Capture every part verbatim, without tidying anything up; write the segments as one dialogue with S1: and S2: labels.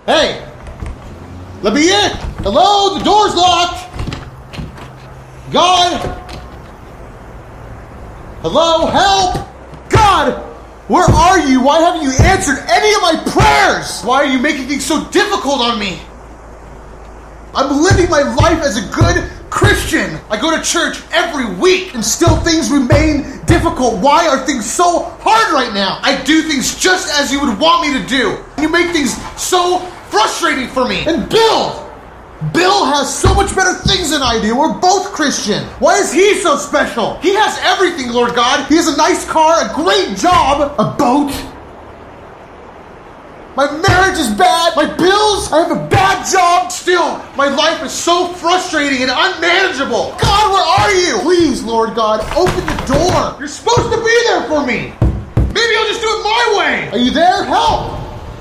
S1: Hey! Let me in! Hello? The door's locked! God! Hello? Help! God! Where are you? Why haven't you answered any of my prayers? Why are you making things so difficult on me? I'm living my life as a good Christian. I go to church every week and still things remain difficult. Why are things so hard right now? I do things just as you would want me to do. You make things so frustrating for me. And Bill! Bill has so much better things than I do. We're both Christian. Why is he so special? He has everything, Lord God. He has a nice car, a great job, a boat. My marriage is bad. My bills, I have a bad job. Still, my life is so frustrating and unmanageable. God, where are you? Please, Lord God, open the door. You're supposed to be there for me. Maybe I'll just do it my way. Are you there? Help!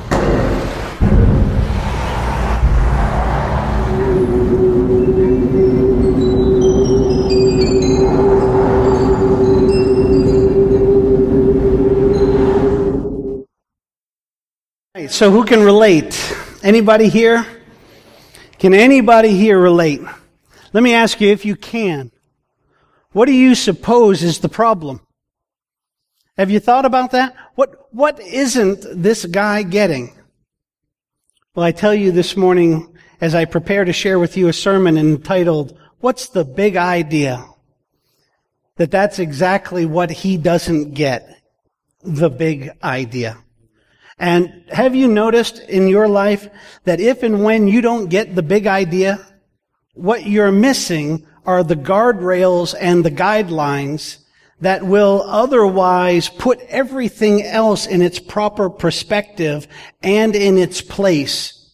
S2: So who can relate? Anybody here? Can anybody here relate? Let me ask you if you can. What do you suppose is the problem? Have you thought about that? What, what isn't this guy getting? Well, I tell you this morning as I prepare to share with you a sermon entitled, What's the Big Idea? That that's exactly what he doesn't get. The big idea. And have you noticed in your life that if and when you don't get the big idea, what you're missing are the guardrails and the guidelines that will otherwise put everything else in its proper perspective and in its place.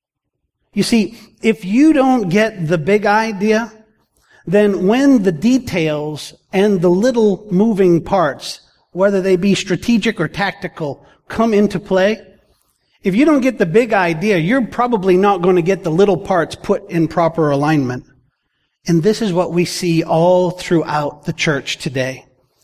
S2: You see, if you don't get the big idea, then when the details and the little moving parts, whether they be strategic or tactical, come into play, if you don't get the big idea, you're probably not going to get the little parts put in proper alignment. And this is what we see all throughout the church today.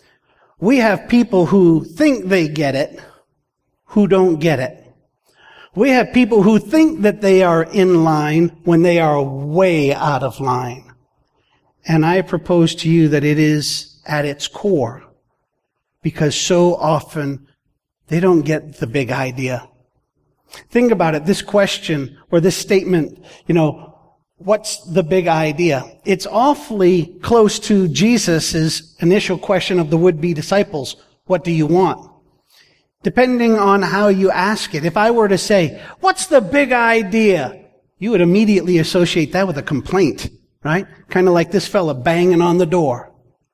S2: We have people who think they get it, who don't get it. We have people who think that they are in line when they are way out of line. And I propose to you that it is at its core, because so often they don't get the big idea. Think about it. This question or this statement, you know, what's the big idea? It's awfully close to Jesus' initial question of the would-be disciples. What do you want? Depending on how you ask it. If I were to say, what's the big idea? You would immediately associate that with a complaint, right? Kind of like this fella banging on the door.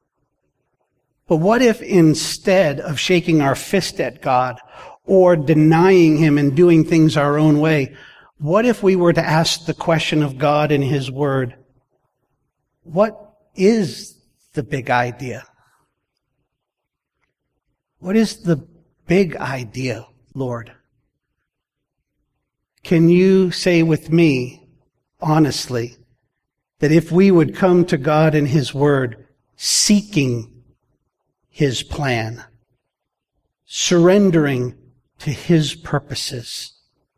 S2: But what if instead of shaking our fist at God or denying Him and doing things our own way, what if we were to ask the question of God in His Word, what is the big idea? What is the big idea, Lord? Can you say with me, honestly, that if we would come to God in His Word, seeking His plan, surrendering to His purposes,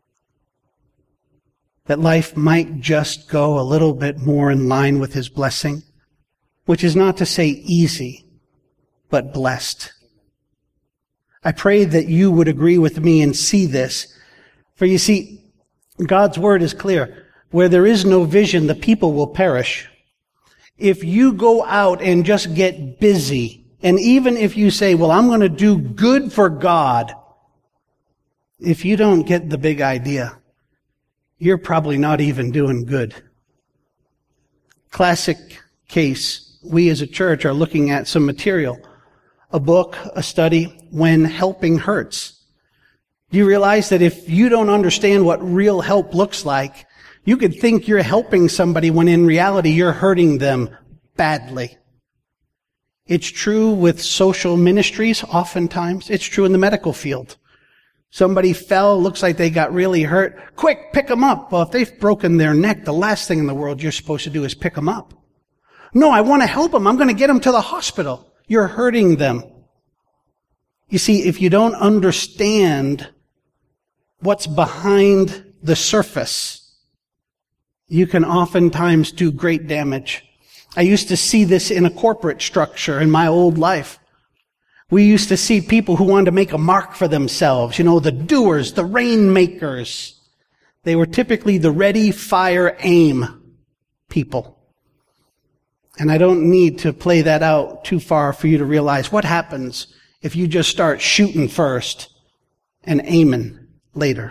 S2: that life might just go a little bit more in line with His blessing, which is not to say easy, but blessed. I pray that you would agree with me and see this. For you see, God's word is clear. Where there is no vision, the people will perish. If you go out and just get busy, and even if you say, well, I'm going to do good for God, if you don't get the big idea, you're probably not even doing good. Classic case, we as a church are looking at some material, a book, a study, When Helping Hurts. Do you realize that if you don't understand what real help looks like, you could think you're helping somebody when in reality you're hurting them badly. It's true with social ministries oftentimes. It's true in the medical field. Somebody fell, looks like they got really hurt. Quick, pick them up. Well, if they've broken their neck, the last thing in the world you're supposed to do is pick them up. No, I want to help them. I'm going to get them to the hospital. You're hurting them. You see, if you don't understand what's behind the surface, you can oftentimes do great damage. I used to see this in a corporate structure in my old life. We used to see people who wanted to make a mark for themselves, you know, the doers, the rainmakers. They were typically the ready, fire, aim people. And I don't need to play that out too far for you to realize what happens if you just start shooting first and aiming later.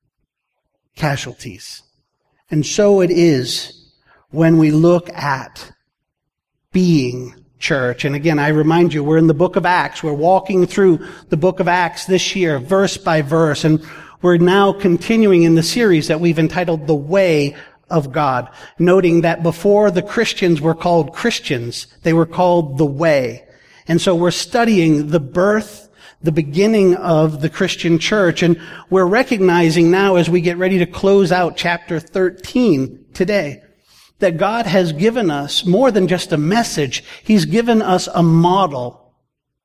S2: Casualties. And so it is when we look at being church. And again, I remind you, we're in the book of Acts. We're walking through the book of Acts this year, verse by verse. And we're now continuing in the series that we've entitled The Way of God, noting that before the Christians were called Christians, they were called the Way. And so we're studying the birth, the beginning of the Christian church, and we're recognizing now as we get ready to close out chapter thirteen today, that God has given us more than just a message. He's given us a model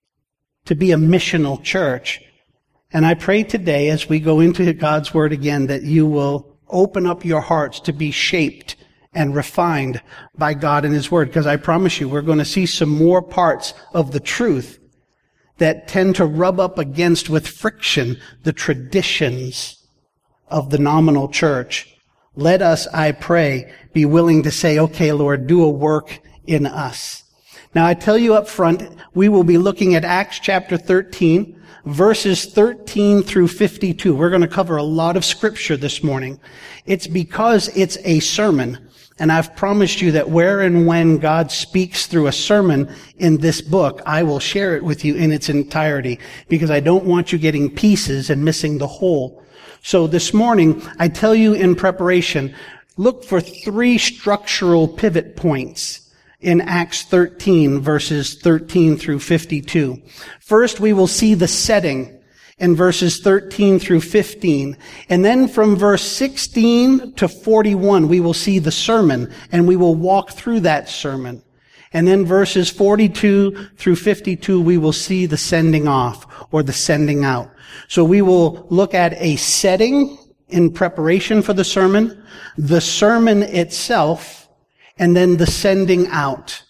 S2: to be a missional church. And I pray today as we go into God's Word again that you will open up your hearts to be shaped and refined by God and His Word. Because I promise you, we're going to see some more parts of the truth that tend to rub up against with friction the traditions of the nominal church. Let us, I pray, be willing to say, okay, Lord, do a work in us. Now, I tell you up front, we will be looking at Acts chapter thirteen, verses thirteen through fifty-two. We're going to cover a lot of scripture this morning. It's because it's a sermon. And I've promised you that where and when God speaks through a sermon in this book, I will share it with you in its entirety, because I don't want you getting pieces and missing the whole. So this morning, I tell you in preparation, look for three structural pivot points in Acts thirteen, verses thirteen through fifty-two. First, we will see the setting in verses thirteen through fifteen. And then from verse sixteen to forty-one, we will see the sermon, and we will walk through that sermon. And then verses forty-two through fifty-two, we will see the sending off or the sending out. So we will look at a setting in preparation for the sermon, the sermon itself, and then the sending out.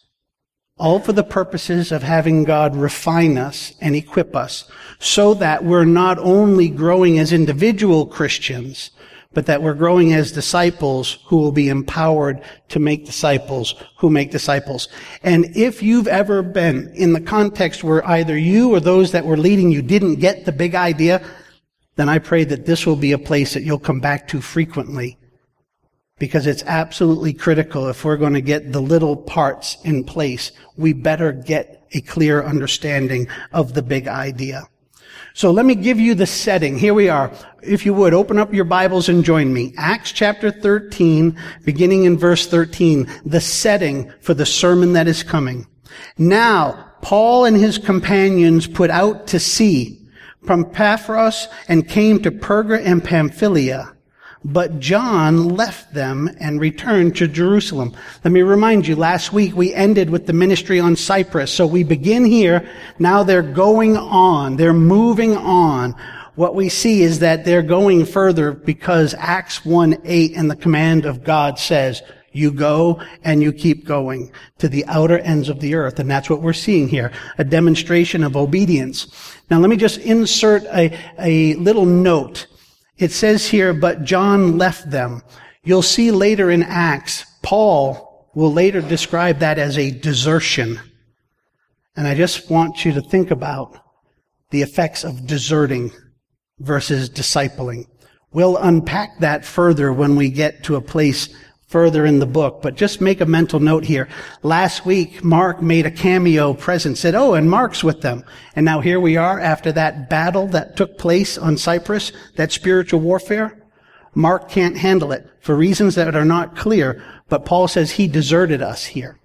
S2: All for the purposes of having God refine us and equip us so that we're not only growing as individual Christians, but that we're growing as disciples who will be empowered to make disciples who make disciples. And if you've ever been in the context where either you or those that were leading you didn't get the big idea, then I pray that this will be a place that you'll come back to frequently, because it's absolutely critical. If we're going to get the little parts in place, we better get a clear understanding of the big idea. So let me give you the setting. Here we are. If you would, open up your Bibles and join me. Acts chapter thirteen, beginning in verse thirteen, the setting for the sermon that is coming. Now, Paul and his companions put out to sea from Paphos and came to Perga and Pamphylia. But John left them and returned to Jerusalem. Let me remind you, last week we ended with the ministry on Cyprus. So we begin here. Now they're going on. They're moving on. What we see is that they're going further because Acts one eight and the command of God says, you go and you keep going to the outer ends of the earth. And that's what we're seeing here, a demonstration of obedience. Now let me just insert a, a little note. It says here, but John left them. You'll see later in Acts, Paul will later describe that as a desertion. And I just want you to think about the effects of deserting versus discipling. We'll unpack that further when we get to a place further in the book, but just make a mental note here. Last week, Mark made a cameo present, said, oh, and Mark's with them. And now here we are after that battle that took place on Cyprus, that spiritual warfare. Mark can't handle it for reasons that are not clear, but Paul says he deserted us here.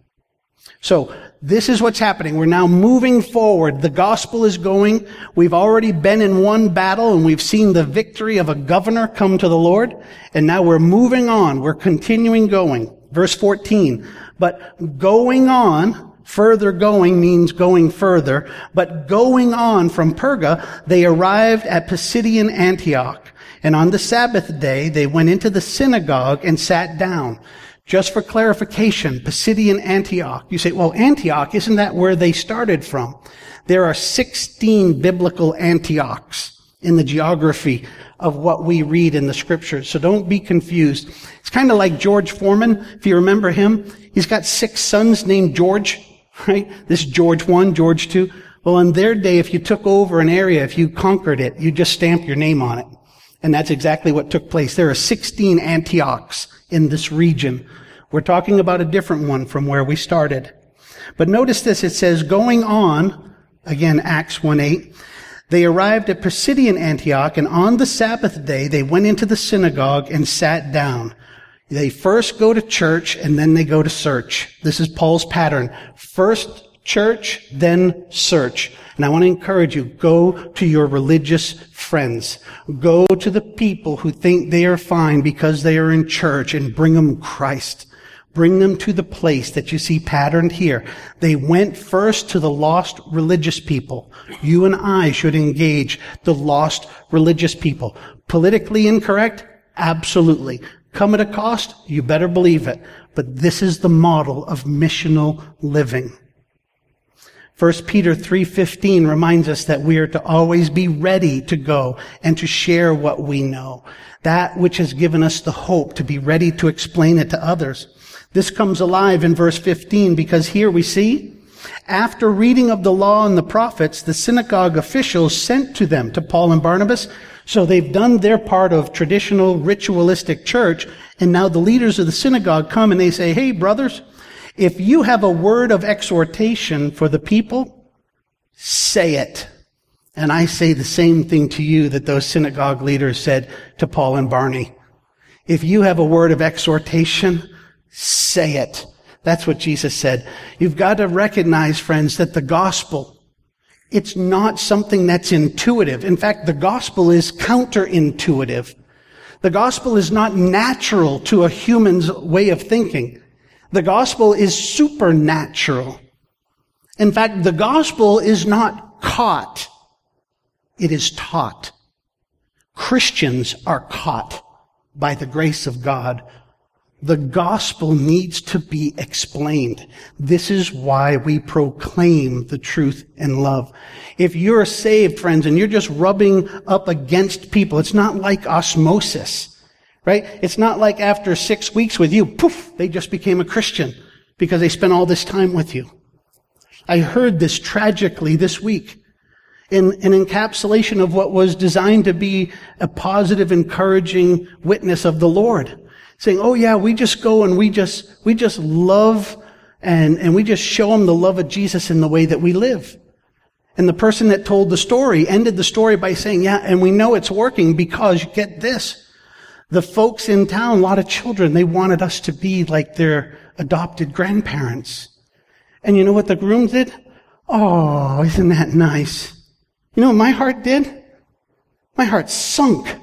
S2: So this is what's happening. We're now moving forward. The gospel is going. We've already been in one battle and we've seen the victory of a governor come to the Lord. And now we're moving on. We're continuing going. Verse fourteen. But going on, further going means going further. But going on from Perga, they arrived at Pisidian Antioch. And on the Sabbath day, they went into the synagogue and sat down. Just for clarification, Pisidian Antioch. You say, well, Antioch, isn't that where they started from? There are sixteen biblical Antiochs in the geography of what we read in the scriptures. So don't be confused. It's kind of like George Foreman, if you remember him. He's got six sons named George, right? This George one, George two. Well, in their day, if you took over an area, if you conquered it, you just stamp your name on it. And that's exactly what took place. There are sixteen Antiochs in this region. We're talking about a different one from where we started. But notice this, it says, going on, again, Acts one eight, they arrived at Pisidian Antioch, and on the Sabbath day, they went into the synagogue and sat down. They first go to church, and then they go to search. This is Paul's pattern. First church, then search. And I want to encourage you, go to your religious friends. Go to the people who think they are fine because they are in church, and bring them Christ. Bring them to the place that you see patterned here. They went first to the lost religious people. You and I should engage the lost religious people. Politically incorrect? Absolutely. Come at a cost? You better believe it. But this is the model of missional living. First Peter three fifteen reminds us that we are to always be ready to go and to share what we know. That which has given us the hope to be ready to explain it to others. This comes alive in verse fifteen because here we see, after reading of the law and the prophets, the synagogue officials sent to them, to Paul and Barnabas. So they've done their part of traditional ritualistic church, and now the leaders of the synagogue come and they say, hey, brothers, if you have a word of exhortation for the people, say it. And I say the same thing to you that those synagogue leaders said to Paul and Barney. If you have a word of exhortation, say it. That's what Jesus said. You've got to recognize, friends, that the gospel, it's not something that's intuitive. In fact, the gospel is counterintuitive. The gospel is not natural to a human's way of thinking. The gospel is supernatural. In fact, the gospel is not caught. It is taught. Christians are caught by the grace of God. The gospel needs to be explained. This is why we proclaim the truth in love. If you're saved, friends, and you're just rubbing up against people, it's not like osmosis, right? It's not like after six weeks with you, poof, they just became a Christian because they spent all this time with you. I heard this tragically this week in an encapsulation of what was designed to be a positive, encouraging witness of the Lord. Saying, oh yeah, we just go and we just, we just love and, and we just show them the love of Jesus in the way that we live. And the person that told the story ended the story by saying, yeah, and we know it's working because, get this, the folks in town, a lot of children, they wanted us to be like their adopted grandparents. And you know what the groom did? Oh, isn't that nice? You know what my heart did? My heart sunk.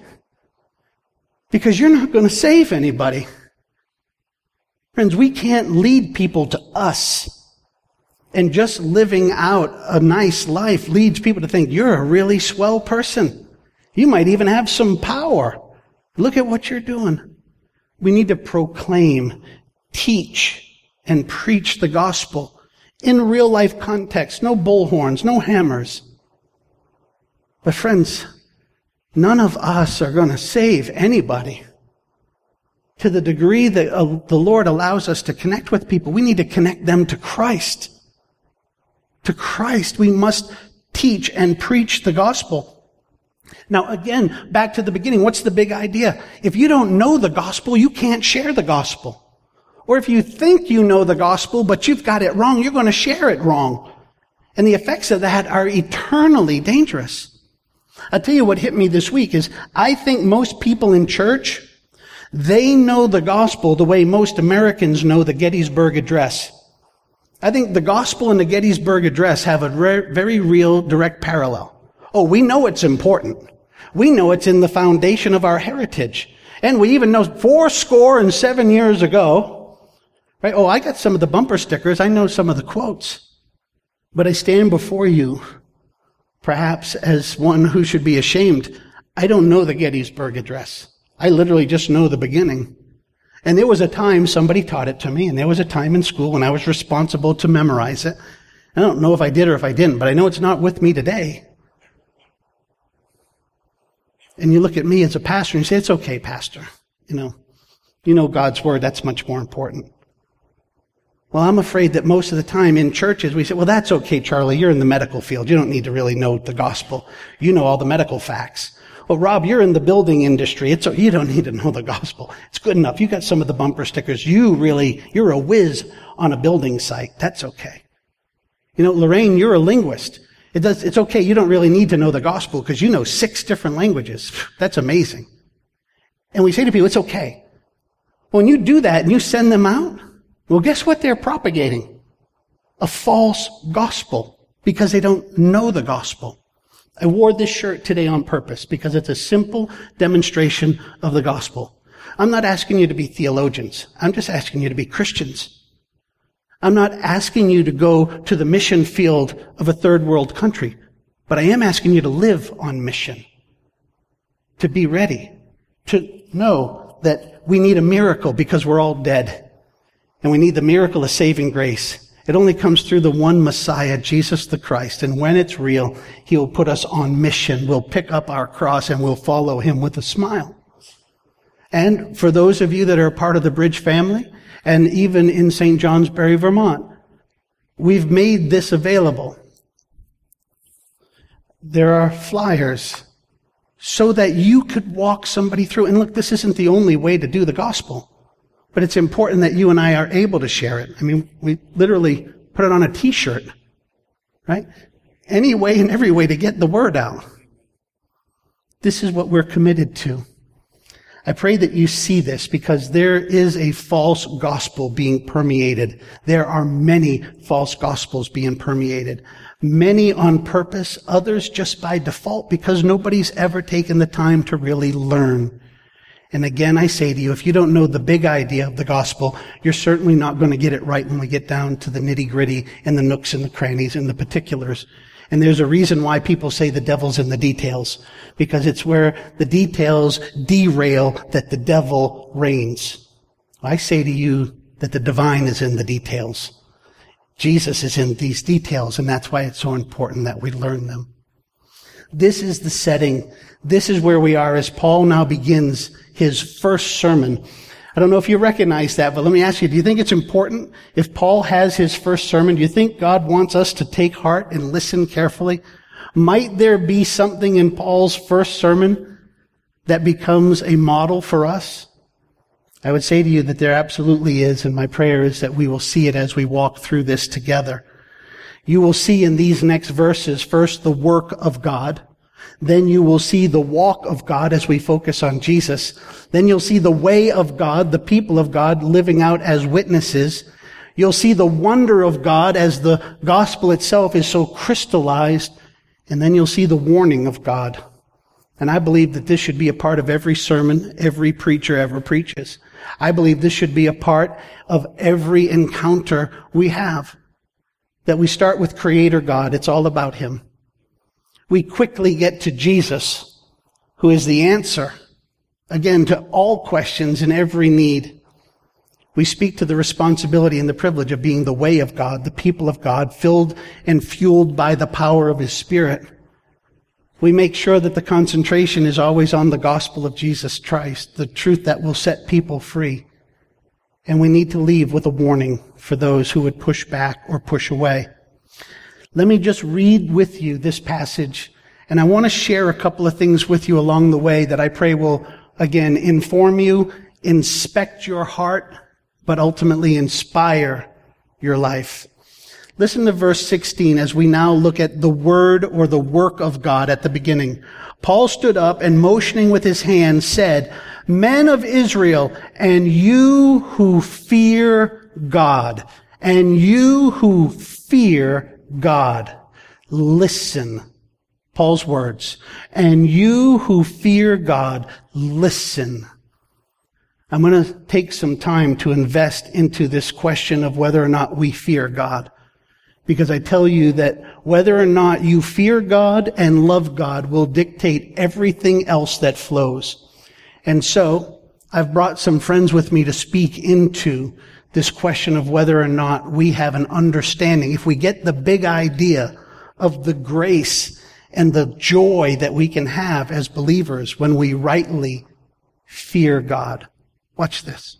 S2: Because you're not going to save anybody. Friends, we can't lead people to us. And just living out a nice life leads people to think you're a really swell person. You might even have some power. Look at what you're doing. We need to proclaim, teach, and preach the gospel in real life context. No bullhorns, no hammers. But friends, none of us are going to save anybody. To the degree that uh, the Lord allows us to connect with people, we need to connect them to Christ. To Christ, we must teach and preach the gospel. Now again, back to the beginning, what's the big idea? If you don't know the gospel, you can't share the gospel. Or if you think you know the gospel, but you've got it wrong, you're going to share it wrong. And the effects of that are eternally dangerous. I'll tell you what hit me this week is I think most people in church, they know the gospel the way most Americans know the Gettysburg Address. I think the gospel and the Gettysburg Address have a re- very real direct parallel. Oh, we know it's important. We know it's in the foundation of our heritage. And we even know four score and seven years ago, right? Oh, I got some of the bumper stickers. I know some of the quotes. But I stand before you perhaps as one who should be ashamed. I don't know the Gettysburg Address. I literally just know the beginning. And there was a time somebody taught it to me, and there was a time in school when I was responsible to memorize it. I don't know if I did or if I didn't, but I know it's not with me today. And you look at me as a pastor and you say, it's okay, pastor. You know, you know God's word, that's much more important. Well, I'm afraid that most of the time in churches we say, well, that's okay, Charlie, you're in the medical field. You don't need to really know the gospel. You know all the medical facts. Well, Rob, you're in the building industry. It's, you don't need to know the gospel. It's good enough. You got some of the bumper stickers. You really, you're a whiz on a building site. That's okay. You know, Lorraine, you're a linguist. It does, it's okay. You don't really need to know the gospel because you know six different languages. That's amazing. And we say to people, it's okay. When you do that and you send them out, well, guess what they're propagating? A false gospel because they don't know the gospel. I wore this shirt today on purpose because it's a simple demonstration of the gospel. I'm not asking you to be theologians. I'm just asking you to be Christians. I'm not asking you to go to the mission field of a third world country, but I am asking you to live on mission, to be ready, to know that we need a miracle because we're all dead, and we need the miracle of saving grace. It only comes through the one Messiah, Jesus the Christ. And when it's real, He will put us on mission. We'll pick up our cross and we'll follow Him with a smile. And for those of you that are a part of the Bridge family, and even in Saint Johnsbury, Vermont, we've made this available. There are flyers so that you could walk somebody through. And look, this isn't the only way to do the gospel. But it's important that you and I are able to share it. I mean, we literally put it on a t-shirt, right? Any way and every way to get the word out. This is what we're committed to. I pray that you see this because there is a false gospel being permeated. There are many false gospels being permeated. Many on purpose, others just by default because nobody's ever taken the time to really learn. And again, I say to you, if you don't know the big idea of the gospel, you're certainly not going to get it right when we get down to the nitty-gritty and the nooks and the crannies and the particulars. And there's a reason why people say the devil's in the details, because it's where the details derail that the devil reigns. I say to you that the divine is in the details. Jesus is in these details, and that's why it's so important that we learn them. This is the setting. This is where we are as Paul now begins his first sermon. I don't know if you recognize that, but let me ask you, do you think it's important if Paul has his first sermon? Do you think God wants us to take heart and listen carefully? Might there be something in Paul's first sermon that becomes a model for us? I would say to you that there absolutely is, and my prayer is that we will see it as we walk through this together. You will see in these next verses, first, the work of God. Then you will see the walk of God as we focus on Jesus. Then you'll see the way of God, the people of God living out as witnesses. You'll see the wonder of God as the gospel itself is so crystallized. And then you'll see the warning of God. And I believe that this should be a part of every sermon every preacher ever preaches. I believe this should be a part of every encounter we have. That we start with Creator God. It's all about Him. We quickly get to Jesus, who is the answer, again, to all questions and every need. We speak to the responsibility and the privilege of being the way of God, the people of God, filled and fueled by the power of His Spirit. We make sure that the concentration is always on the gospel of Jesus Christ, the truth that will set people free. And we need to leave with a warning for those who would push back or push away. Let me just read with you this passage, and I want to share a couple of things with you along the way that I pray will, again, inform you, inspect your heart, but ultimately inspire your life. Listen to verse sixteen as we now look at the word or the work of God at the beginning. Paul stood up and motioning with his hand said, "Men of Israel, and you who fear God, and you who fear God, listen." Paul's words. And you who fear God, listen. I'm going to take some time to invest into this question of whether or not we fear God. Because I tell you that whether or not you fear God and love God will dictate everything else that flows. And so, I've brought some friends with me to speak into this question of whether or not we have an understanding. If we get the big idea of the grace and the joy that we can have as believers when we rightly fear God. Watch this.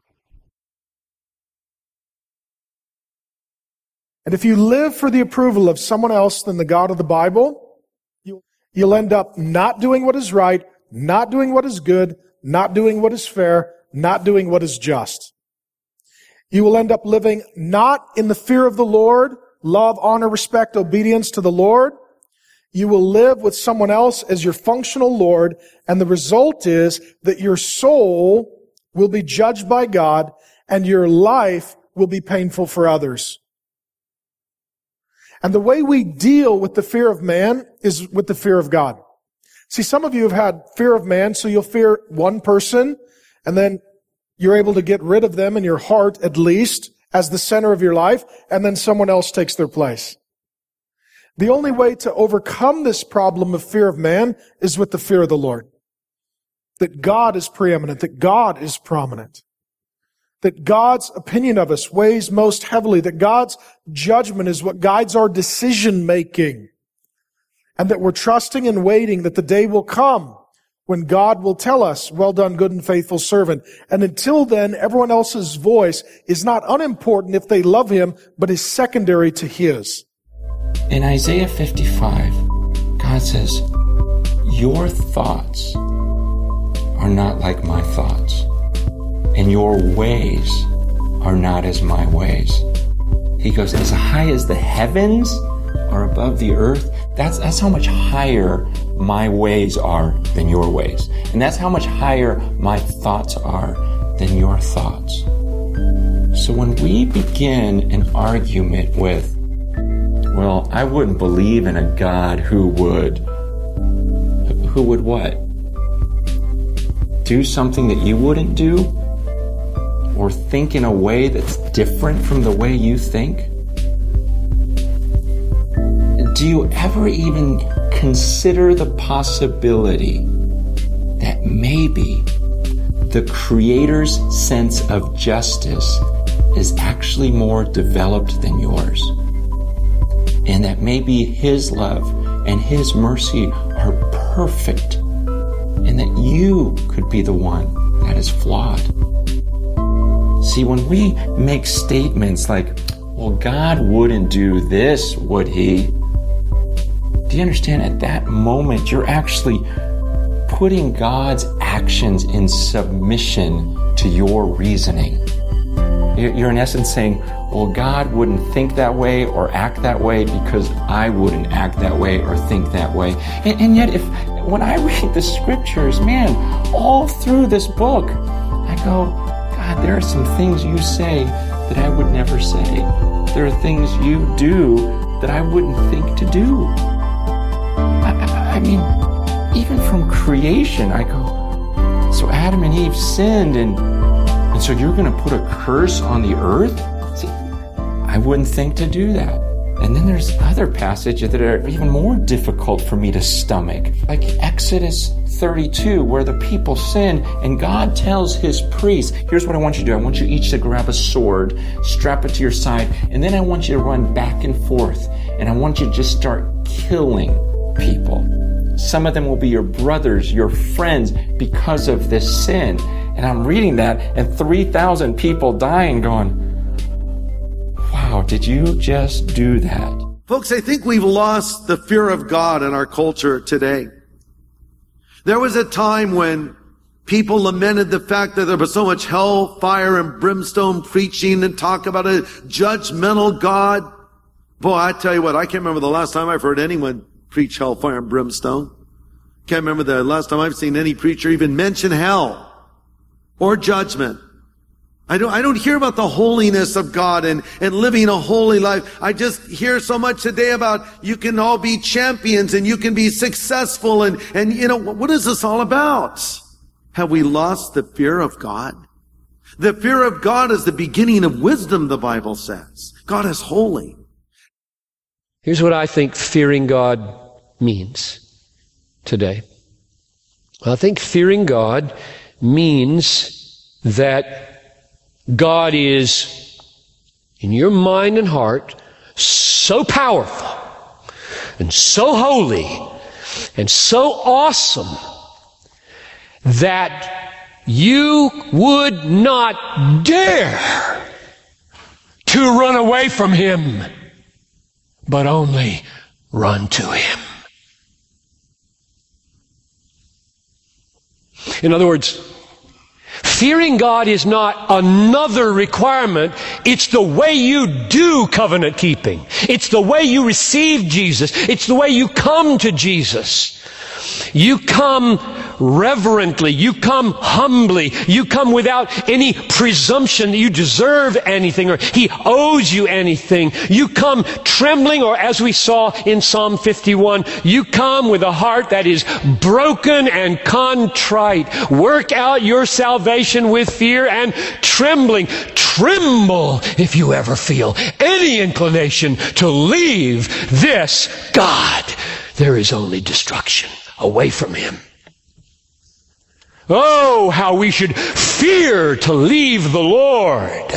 S3: And if you live for the approval of someone else than the God of the Bible, you, you'll end up not doing what is right, not doing what is good, not doing what is fair, not doing what is just. You will end up living not in the fear of the Lord, love, honor, respect, obedience to the Lord. You will live with someone else as your functional Lord, and the result is that your soul will be judged by God and your life will be painful for others. And the way we deal with the fear of man is with the fear of God. See, some of you have had fear of man, so you'll fear one person, and then you're able to get rid of them in your heart, at least, as the center of your life, and then someone else takes their place. The only way to overcome this problem of fear of man is with the fear of the Lord. That God is preeminent, that God is prominent. That God's opinion of us weighs most heavily, that God's judgment is what guides our decision-making, and that we're trusting and waiting that the day will come when God will tell us, well done, good and faithful servant. And until then, everyone else's voice is not unimportant if they love Him, but is secondary to His.
S4: In Isaiah fifty-five, God says, your thoughts are not like my thoughts, and your ways are not as my ways. He goes, as high as the heavens are above the earth, that's, that's how much higher my ways are than your ways. And that's how much higher my thoughts are than your thoughts. So when we begin an argument with, well, I wouldn't believe in a God who would, who would what? Do something that you wouldn't do? Or think in a way that's different from the way you think? Do you ever even consider the possibility that maybe the Creator's sense of justice is actually more developed than yours? And that maybe His love and His mercy are perfect, and that you could be the one that is flawed? See, when we make statements like, well, God wouldn't do this, would He? Do you understand? At that moment, you're actually putting God's actions in submission to your reasoning. You're in essence saying, well, God wouldn't think that way or act that way because I wouldn't act that way or think that way. And, and yet, if when I read the scriptures, man, all through this book, I go, God, there are some things you say that I would never say. There are things you do that I wouldn't think to do. I, I, I mean, even from creation, I go, so Adam and Eve sinned, and, and so you're going to put a curse on the earth? See, I wouldn't think to do that. And then there's other passages that are even more difficult for me to stomach, like Exodus thirty-two, where the people sin and God tells His priests, here's what I want you to do. I want you each to grab a sword, strap it to your side, and then I want you to run back and forth, and I want you to just start killing people. Some of them will be your brothers, your friends, because of this sin. And I'm reading that, and three thousand people dying going, wow, did you just do that?
S5: Folks, I think we've lost the fear of God in our culture today. There was a time when people lamented the fact that there was so much hell, fire, and brimstone preaching and talk about a judgmental God. Boy, I tell you what, I can't remember the last time I've heard anyone preach hell, fire, and brimstone. Can't remember the last time I've seen any preacher even mention hell or judgment. I don't, I don't hear about the holiness of God and, and living a holy life. I just hear so much today about you can all be champions and you can be successful and, and you know, what is this all about? Have we lost the fear of God? The fear of God is the beginning of wisdom, the Bible says. God is holy.
S6: Here's what I think fearing God means today. I think fearing God means that God is, in your mind and heart, so powerful and so holy and so awesome that you would not dare to run away from Him, but only run to Him. In other words, fearing God is not another requirement. It's the way you do covenant keeping. It's the way you receive Jesus. It's the way you come to Jesus. You come reverently. You come humbly. You come without any presumption that you deserve anything or He owes you anything. You come trembling, or as we saw in Psalm fifty-one, you come with a heart that is broken and contrite. Work out your salvation with fear and trembling. Tremble if you ever feel any inclination to leave this God. There is only destruction away from Him. Oh, how we should fear to leave the Lord.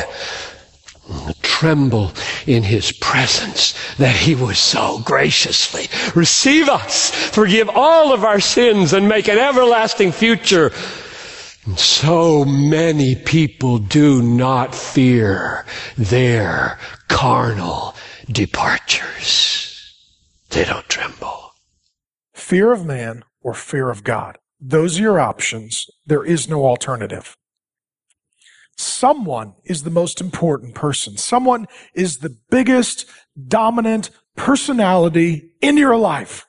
S6: Tremble in His presence that He would so graciously receive us, forgive all of our sins, and make an everlasting future. And so many people do not fear their carnal departures. They don't tremble.
S3: Fear of man or fear of God. Those are your options. There is no alternative. Someone is the most important person. Someone is the biggest, dominant personality in your life.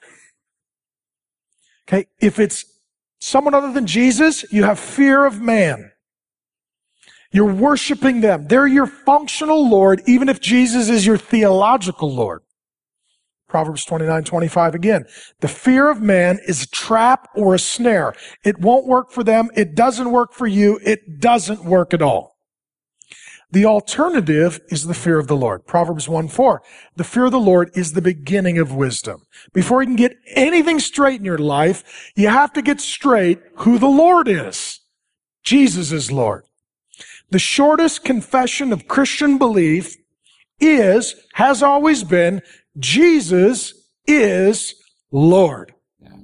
S3: Okay, if it's someone other than Jesus, you have fear of man. You're worshiping them. They're your functional Lord, even if Jesus is your theological Lord. Proverbs twenty-nine twenty-five again. The fear of man is a trap or a snare. It won't work for them. It doesn't work for you. It doesn't work at all. The alternative is the fear of the Lord. Proverbs one four. The fear of the Lord is the beginning of wisdom. Before you can get anything straight in your life, you have to get straight who the Lord is. Jesus is Lord. The shortest confession of Christian belief is, has always been, Jesus is Lord.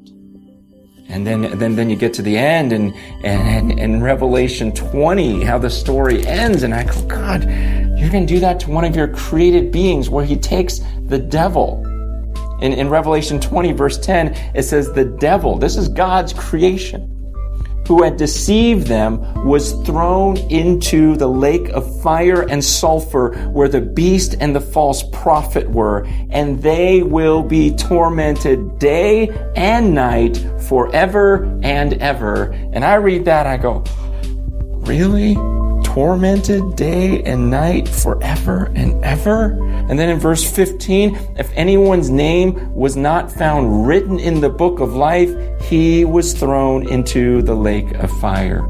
S4: And then, then, then you get to the end, and and in Revelation twenty, how the story ends, and I go, God, you're going to do that to one of your created beings, where He takes the devil. In in Revelation twenty, verse ten, it says, the devil, this is God's creation, who had deceived them, was thrown into the lake of fire and sulfur, where the beast and the false prophet were, and they will be tormented day and night forever and ever. And I read that, I go, really? Tormented day and night forever and ever? And then in verse fifteen, if anyone's name was not found written in the book of life, he was thrown into the lake of fire.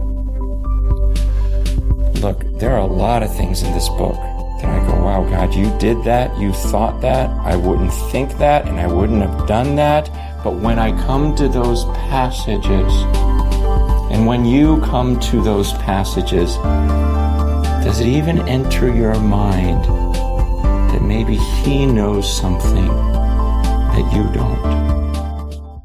S4: Look, there are a lot of things in this book that I go, wow, God, you did that, you thought that, I wouldn't think that, and I wouldn't have done that. But when I come to those passages, and when you come to those passages, does it even enter your mind that maybe He knows something that you don't?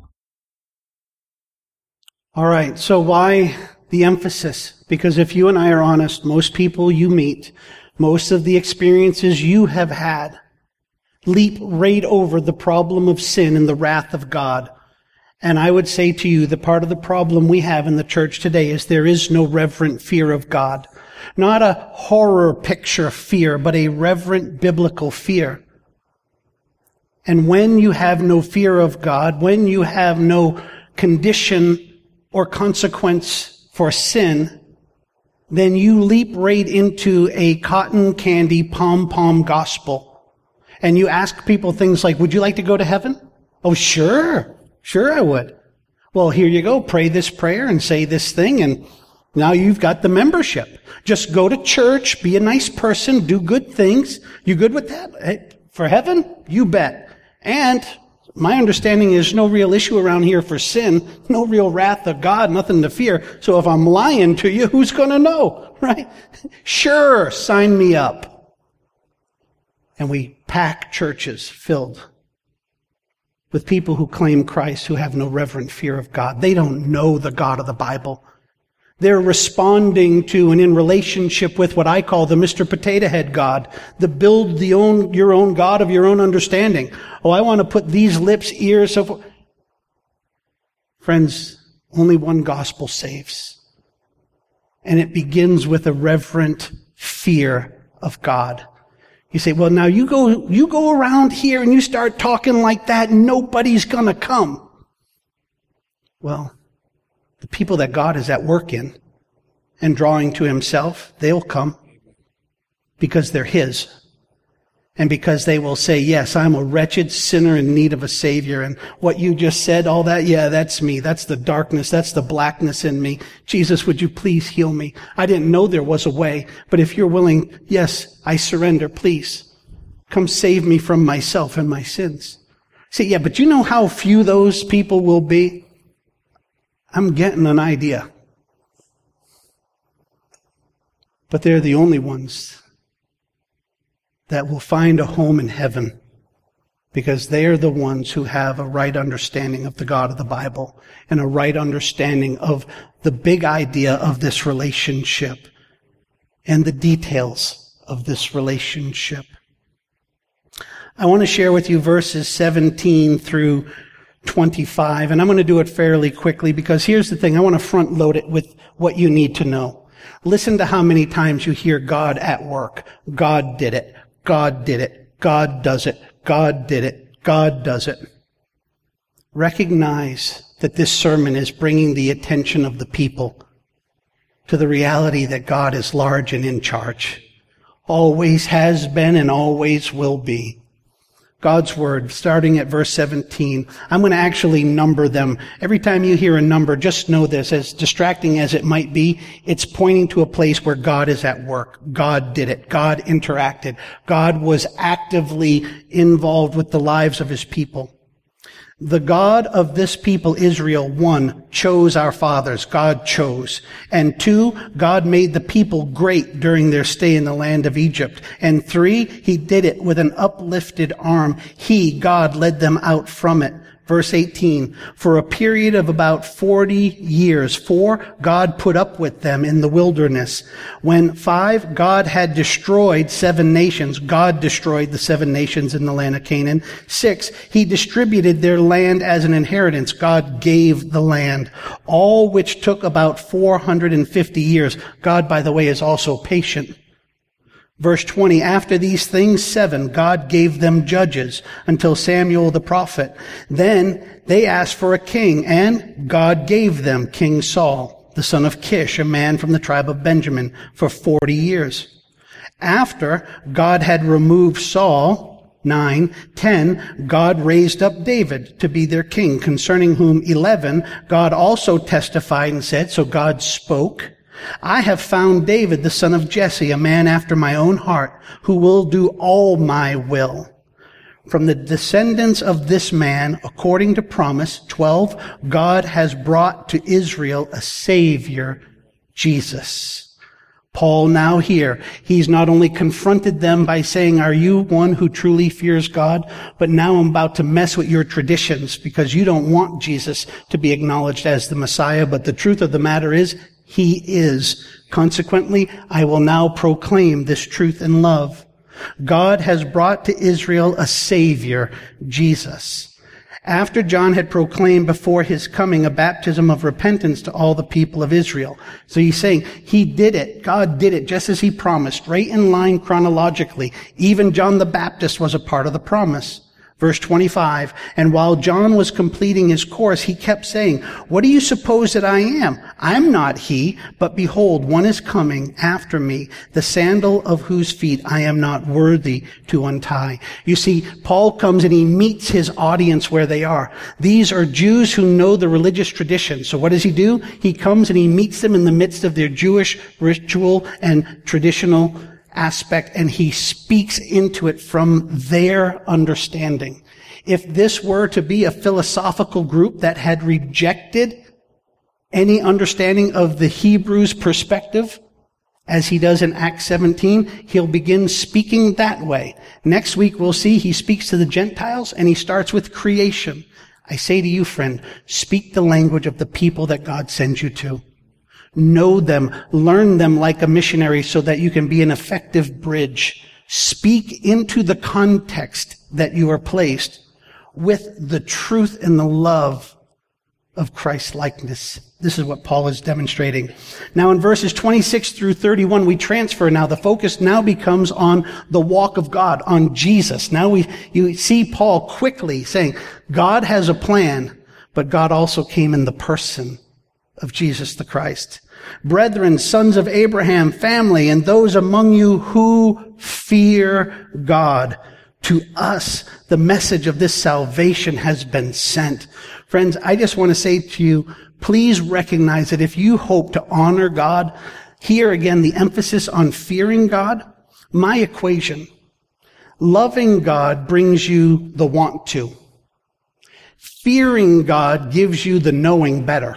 S2: All right, so why the emphasis? Because if you and I are honest, most people you meet, most of the experiences you have had, leap right over the problem of sin and the wrath of God. And I would say to you that part of the problem we have in the church today is there is no reverent fear of God. Not a horror picture fear, but a reverent biblical fear. And when you have no fear of God, when you have no condition or consequence for sin, then you leap right into a cotton candy pom-pom gospel. And you ask people things like, would you like to go to heaven? Oh, sure. Sure I would. Well, here you go. Pray this prayer and say this thing, and now you've got the membership. Just go to church, be a nice person, do good things. You good with that? Hey, for heaven? You bet. And my understanding is no real issue around here for sin, no real wrath of God, nothing to fear. So if I'm lying to you, who's going to know, right? Sure, sign me up. And we pack churches filled with people who claim Christ who have no reverent fear of God. They don't know the God of the Bible. They're responding to and in relationship with what I call the Mister Potato Head God, the build the own, your own God of your own understanding. Oh, I want to put these lips, ears, so forth. Friends, only one gospel saves. And it begins with a reverent fear of God. You say, well, now you go, you go around here and you start talking like that and nobody's gonna come. Well, the people that God is at work in and drawing to himself, they'll come because they're his. And because they will say, yes, I'm a wretched sinner in need of a Savior. And what you just said, all that, yeah, that's me. That's the darkness. That's the blackness in me. Jesus, would you please heal me? I didn't know there was a way. But if you're willing, yes, I surrender, please. Come save me from myself and my sins. See, yeah, but you know how few those people will be? I'm getting an idea. But they're the only ones that will find a home in heaven because they are the ones who have a right understanding of the God of the Bible and a right understanding of the big idea of this relationship and the details of this relationship. I want to share with you verses seventeen through twenty-five, and I'm going to do it fairly quickly because here's the thing. I want to front load it with what you need to know. Listen to how many times you hear God at work. God did it. God did it. God does it. God did it. God does it. Recognize that this sermon is bringing the attention of the people to the reality that God is large and in charge. Always has been and always will be. God's word, starting at verse seventeen. I'm going to actually number them. Every time you hear a number, just know this, as distracting as it might be, it's pointing to a place where God is at work. God did it. God interacted. God was actively involved with the lives of his people. The God of this people, Israel, one, chose our fathers. God chose. And two, God made the people great during their stay in the land of Egypt. And three, he did it with an uplifted arm. He, God, led them out from it. Verse eighteen, for a period of about forty years. Four, God put up with them in the wilderness. When five, God had destroyed seven nations. God destroyed the seven nations in the land of Canaan. Six, he distributed their land as an inheritance. God gave the land. All which took about four hundred fifty years. God, by the way, is also patient. Verse twenty, after these things, seven, God gave them judges until Samuel the prophet. Then they asked for a king, and God gave them King Saul, the son of Kish, a man from the tribe of Benjamin, for forty years. After God had removed Saul, nine, ten, God raised up David to be their king, concerning whom eleven, God also testified and said, so God spoke, I have found David, the son of Jesse, a man after my own heart, who will do all my will. From the descendants of this man, according to promise, twelve, God has brought to Israel a Savior, Jesus. Paul now here, he's not only confronted them by saying, are you one who truly fears God? But now I'm about to mess with your traditions because you don't want Jesus to be acknowledged as the Messiah. But the truth of the matter is, he is. Consequently, I will now proclaim this truth in love. God has brought to Israel a Savior, Jesus. After John had proclaimed before his coming a baptism of repentance to all the people of Israel. So he's saying, he did it. God did it just as he promised, right in line chronologically. Even John the Baptist was a part of the promise. Verse twenty-five, and while John was completing his course, he kept saying, what do you suppose that I am? I'm not he, but behold, one is coming after me, the sandal of whose feet I am not worthy to untie. You see, Paul comes and he meets his audience where they are. These are Jews who know the religious tradition. So what does he do? He comes and he meets them in the midst of their Jewish ritual and traditional aspect, and he speaks into it from their understanding. If this were to be a philosophical group that had rejected any understanding of the Hebrews' perspective, as he does in Acts seventeen, he'll begin speaking that way. Next week we'll see he speaks to the Gentiles and he starts with creation. I say to you, friend, speak the language of the people that God sends you to. Know them, learn them like a missionary so that you can be an effective bridge. Speak into the context that you are placed with the truth and the love of Christ's likeness. This is what Paul is demonstrating. Now in verses twenty-six through thirty-one, we transfer now. The focus now becomes on the walk of God, on Jesus. Now we, you see Paul quickly saying, God has a plan, but God also came in the person of Jesus the Christ. Brethren, sons of Abraham, family, and those among you who fear God, to us the message of this salvation has been sent. Friends, I just want to say to you, please recognize that if you hope to honor God, here again the emphasis on fearing God, my equation, loving God brings you the want to. Fearing God gives you the knowing better.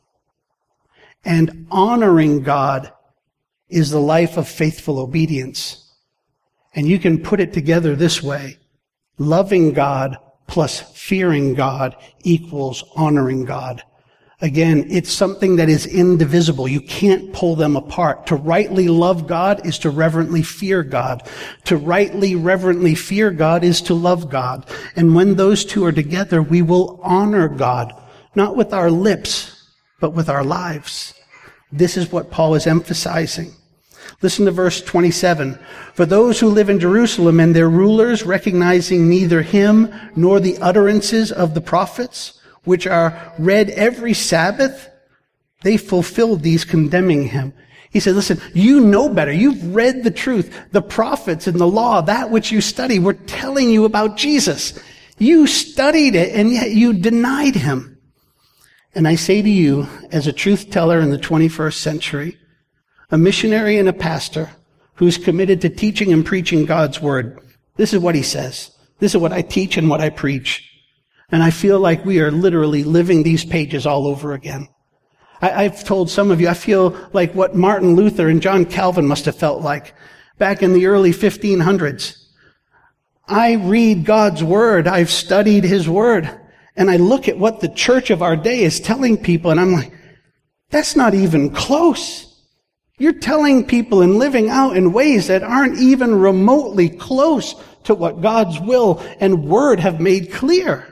S2: And honoring God is the life of faithful obedience. And you can put it together this way. Loving God plus fearing God equals honoring God. Again, it's something that is indivisible. You can't pull them apart. To rightly love God is to reverently fear God. To rightly, reverently fear God is to love God. And when those two are together, we will honor God, not with our lips, but with our lives. This is what Paul is emphasizing. Listen to verse twenty-seven. For those who live in Jerusalem and their rulers, recognizing neither him nor the utterances of the prophets, which are read every Sabbath, they fulfilled these, condemning him. He said, listen, you know better. You've read the truth. The prophets and the law, that which you study, were telling you about Jesus. You studied it, and yet you denied him. And I say to you, as a truth teller in the twenty-first century, a missionary and a pastor who's committed to teaching and preaching God's word, this is what he says. This is what I teach and what I preach. And I feel like we are literally living these pages all over again. I, I've told some of you, I feel like what Martin Luther and John Calvin must have felt like back in the early fifteen hundreds. I read God's word. I've studied his word. And I look at what the church of our day is telling people, and I'm like, that's not even close. You're telling people and living out in ways that aren't even remotely close to what God's will and word have made clear.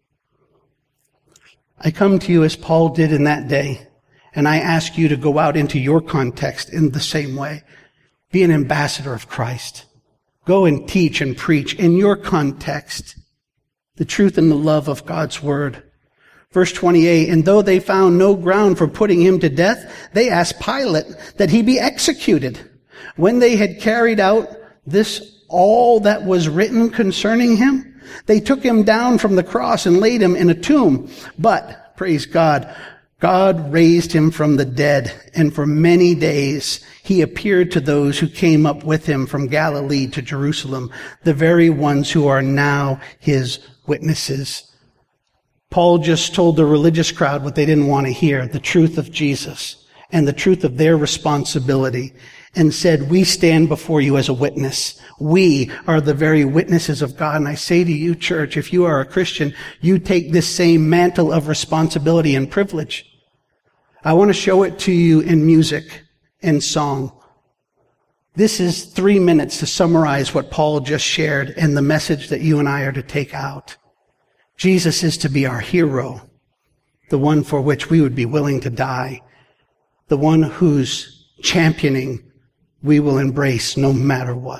S2: I come to you as Paul did in that day, and I ask you to go out into your context in the same way. Be an ambassador of Christ. Go and teach and preach in your context the truth and the love of God's word. Verse twenty-eight, and though they found no ground for putting him to death, they asked Pilate that he be executed. When they had carried out this, all that was written concerning him, they took him down from the cross and laid him in a tomb. But, praise God, God raised him from the dead, and for many days he appeared to those who came up with him from Galilee to Jerusalem, the very ones who are now his witnesses. Paul just told the religious crowd what they didn't want to hear, the truth of Jesus and the truth of their responsibility, and said, we stand before you as a witness. We are the very witnesses of God. And I say to you, church, if you are a Christian, you take this same mantle of responsibility and privilege. I want to show it to you in music and song. This is three minutes to summarize what Paul just shared and the message that you and I are to take out. Jesus is to be our hero, the one for which we would be willing to die, the one whose championing we will embrace no matter what.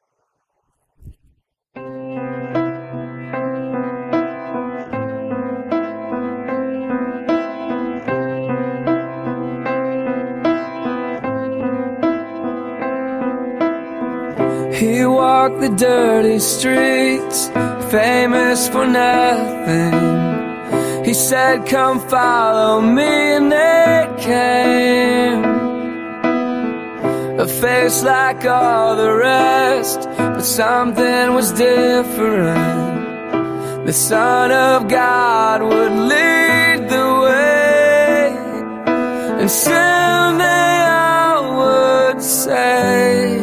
S7: He walked the dirty streets, famous for nothing. He said, come follow me, and they came. A face like all the rest, but something was different. the Son of God would lead the way, and soon they all would say,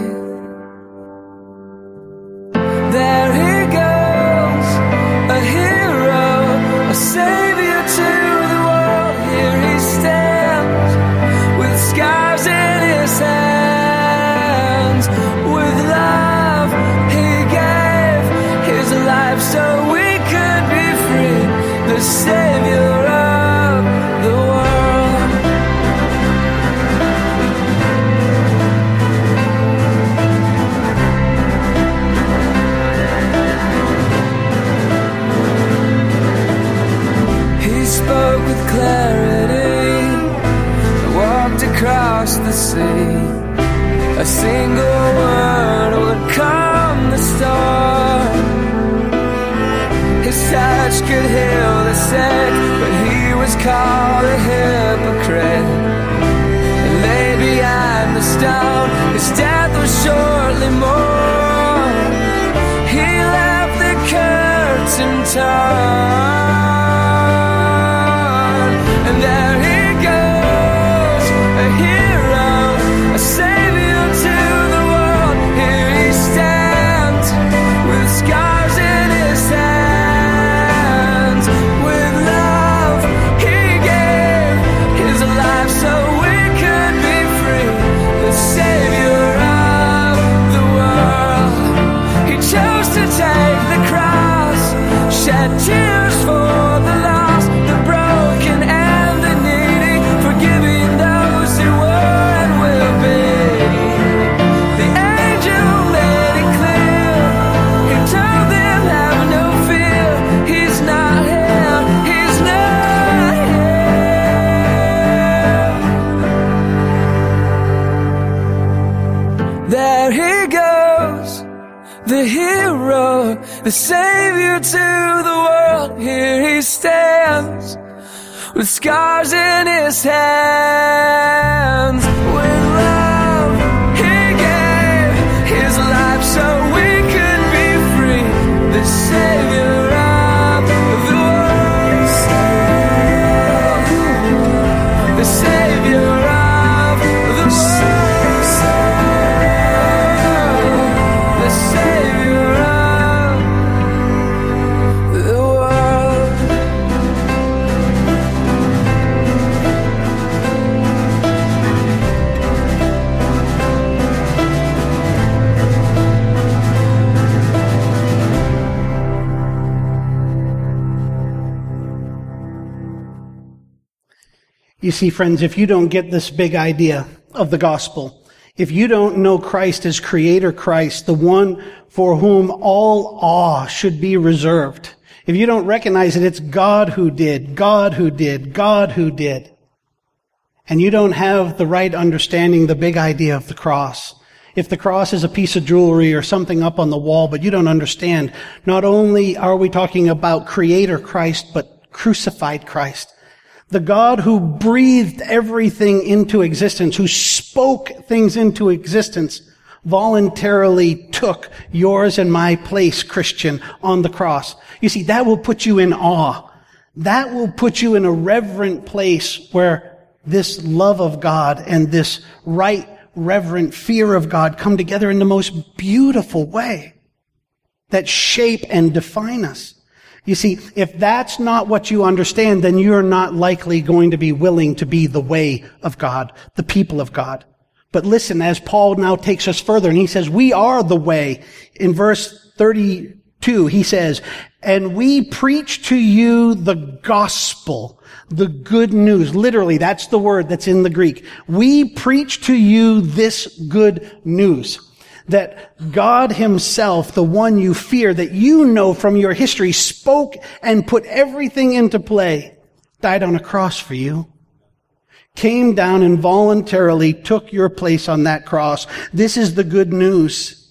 S7: there he goes, a hero, a savior to the world. Here he stands with scars in his hands. With love he gave his life so we could be free, the savior of the world. He spoke with clarity, walked across the sea. A single word would calm the storm. His touch could heal the sick, but he was called a hypocrite and lay behind the stone. His death was shortly more. He left the curtain torn, and there he goes, a hero, a savior to the world. Here he stands with scars in his hands. With love he gave his life so we could be free, the savior of the world. He chose to take the cross, shed tears for the lost, the broken and the needy, forgiving those who were and will be. The angel made it clear. He told them, have no fear. He's not here. He's not here. There he goes, the hero, the savior to the world. Here he stands with scars in his hands. With love he gave his life so we could be free, the savior of the world, the savior of the world, the savior of the world.
S2: You see, friends, if you don't get this big idea of the gospel, if you don't know Christ as Creator Christ, the one for whom all awe should be reserved, if you don't recognize that it's God who did, God who did, God who did, and you don't have the right understanding, the big idea of the cross, if the cross is a piece of jewelry or something up on the wall, but you don't understand, not only are we talking about Creator Christ, but crucified Christ, the God who breathed everything into existence, who spoke things into existence, voluntarily took yours and my place, Christian, on the cross. You see, that will put you in awe. That will put you in a reverent place where this love of God and this right, reverent fear of God come together in the most beautiful way that shape and define us. You see, if that's not what you understand, then you're not likely going to be willing to be the way of God, the people of God. But listen, as Paul now takes us further, and he says, we are the way. In verse thirty-two, he says, and we preach to you the gospel, the good news. Literally, that's the word that's in the Greek. We preach to you this good news. That God himself, the one you fear, that you know from your history, spoke and put everything into play, died on a cross for you, came down and voluntarily took your place on that cross. This is the good news.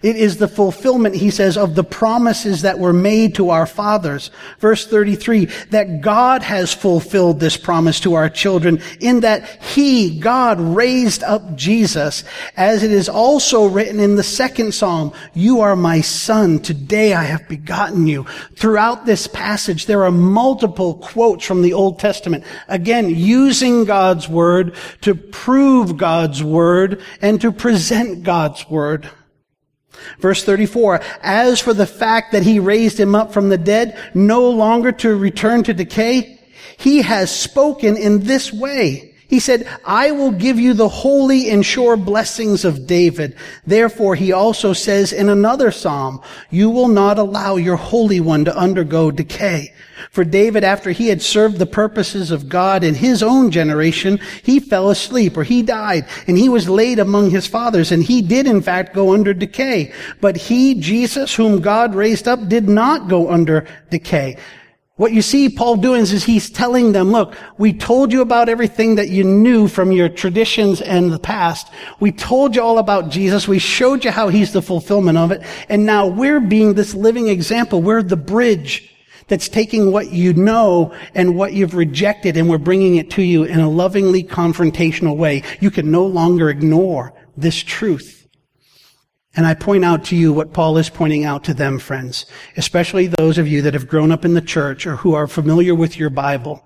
S2: It is the fulfillment, he says, of the promises that were made to our fathers. Verse thirty-three, that God has fulfilled this promise to our children in that he, God, raised up Jesus, as it is also written in the second Psalm, you are my son, today I have begotten you. Throughout this passage, there are multiple quotes from the Old Testament, again, using God's word to prove God's word and to present God's word. Verse thirty-four, as for the fact that he raised him up from the dead, no longer to return to decay, he has spoken in this way. He said, I will give you the holy and sure blessings of David. Therefore, he also says in another psalm, you will not allow your Holy One to undergo decay. For David, after he had served the purposes of God in his own generation, he fell asleep, or he died, and he was laid among his fathers, and he did in fact go under decay. But he, Jesus, whom God raised up, did not go under decay. What you see Paul doing is he's telling them, look, we told you about everything that you knew from your traditions and the past. We told you all about Jesus. We showed you how he's the fulfillment of it. And now we're being this living example. We're the bridge that's taking what you know and what you've rejected, and we're bringing it to you in a lovingly confrontational way. You can no longer ignore this truth. And I point out to you what Paul is pointing out to them, friends, especially those of you that have grown up in the church or who are familiar with your Bible,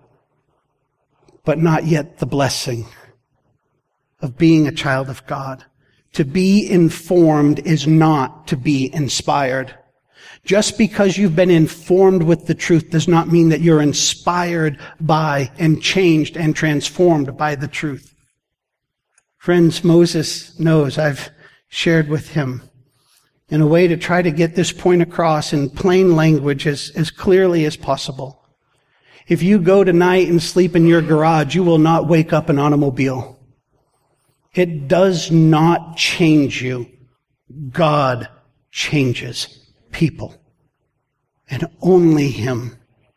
S2: but not yet the blessing of being a child of God. To be informed is not to be inspired. Just because you've been informed with the truth does not mean that you're inspired by and changed and transformed by the truth. Friends, Moses knows, I've shared with him in a way to try to get this point across in plain language as, as clearly as possible. If you go tonight and sleep in your garage, you will not wake up an automobile. It does not change you. God changes people. And only him.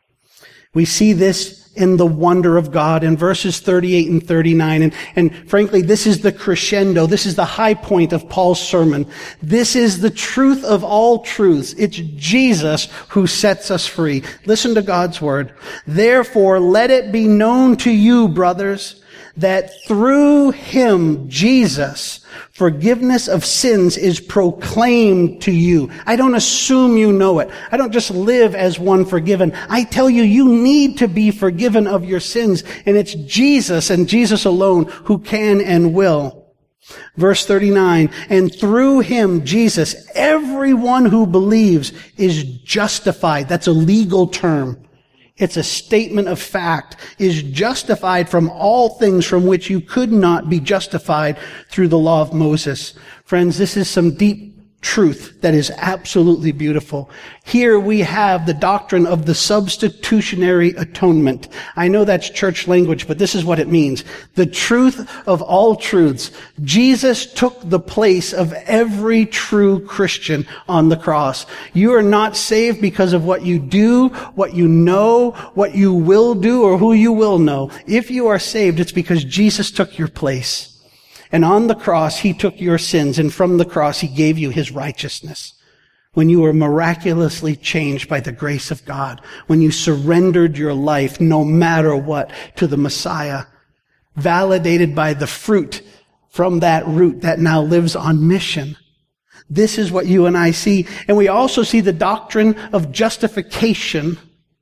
S2: We see this in the wonder of God in verses thirty-eight and thirty-nine. And, and frankly, this is the crescendo. This is the high point of Paul's sermon. This is the truth of all truths. It's Jesus who sets us free. Listen to God's word. Therefore, let it be known to you, brothers, that through him, Jesus, forgiveness of sins is proclaimed to you. I don't assume you know it. I don't just live as one forgiven. I tell you, you need to be forgiven of your sins. And it's Jesus and Jesus alone who can and will. Verse thirty-nine, and through him, Jesus, everyone who believes is justified. That's a legal term. It's a statement of fact, is justified from all things from which you could not be justified through the law of Moses. Friends, this is some deep truth that is absolutely beautiful. Here we have the doctrine of the substitutionary atonement. I know that's church language, but this is what it means. The truth of all truths. Jesus took the place of every true Christian on the cross. You are not saved because of what you do, what you know, what you will do, or who you will know. If you are saved, it's because Jesus took your place. And on the cross, he took your sins, and from the cross, he gave you his righteousness. When you were miraculously changed by the grace of God, when you surrendered your life, no matter what, to the Messiah, validated by the fruit from that root that now lives on mission. This is what you and I see. And we also see the doctrine of justification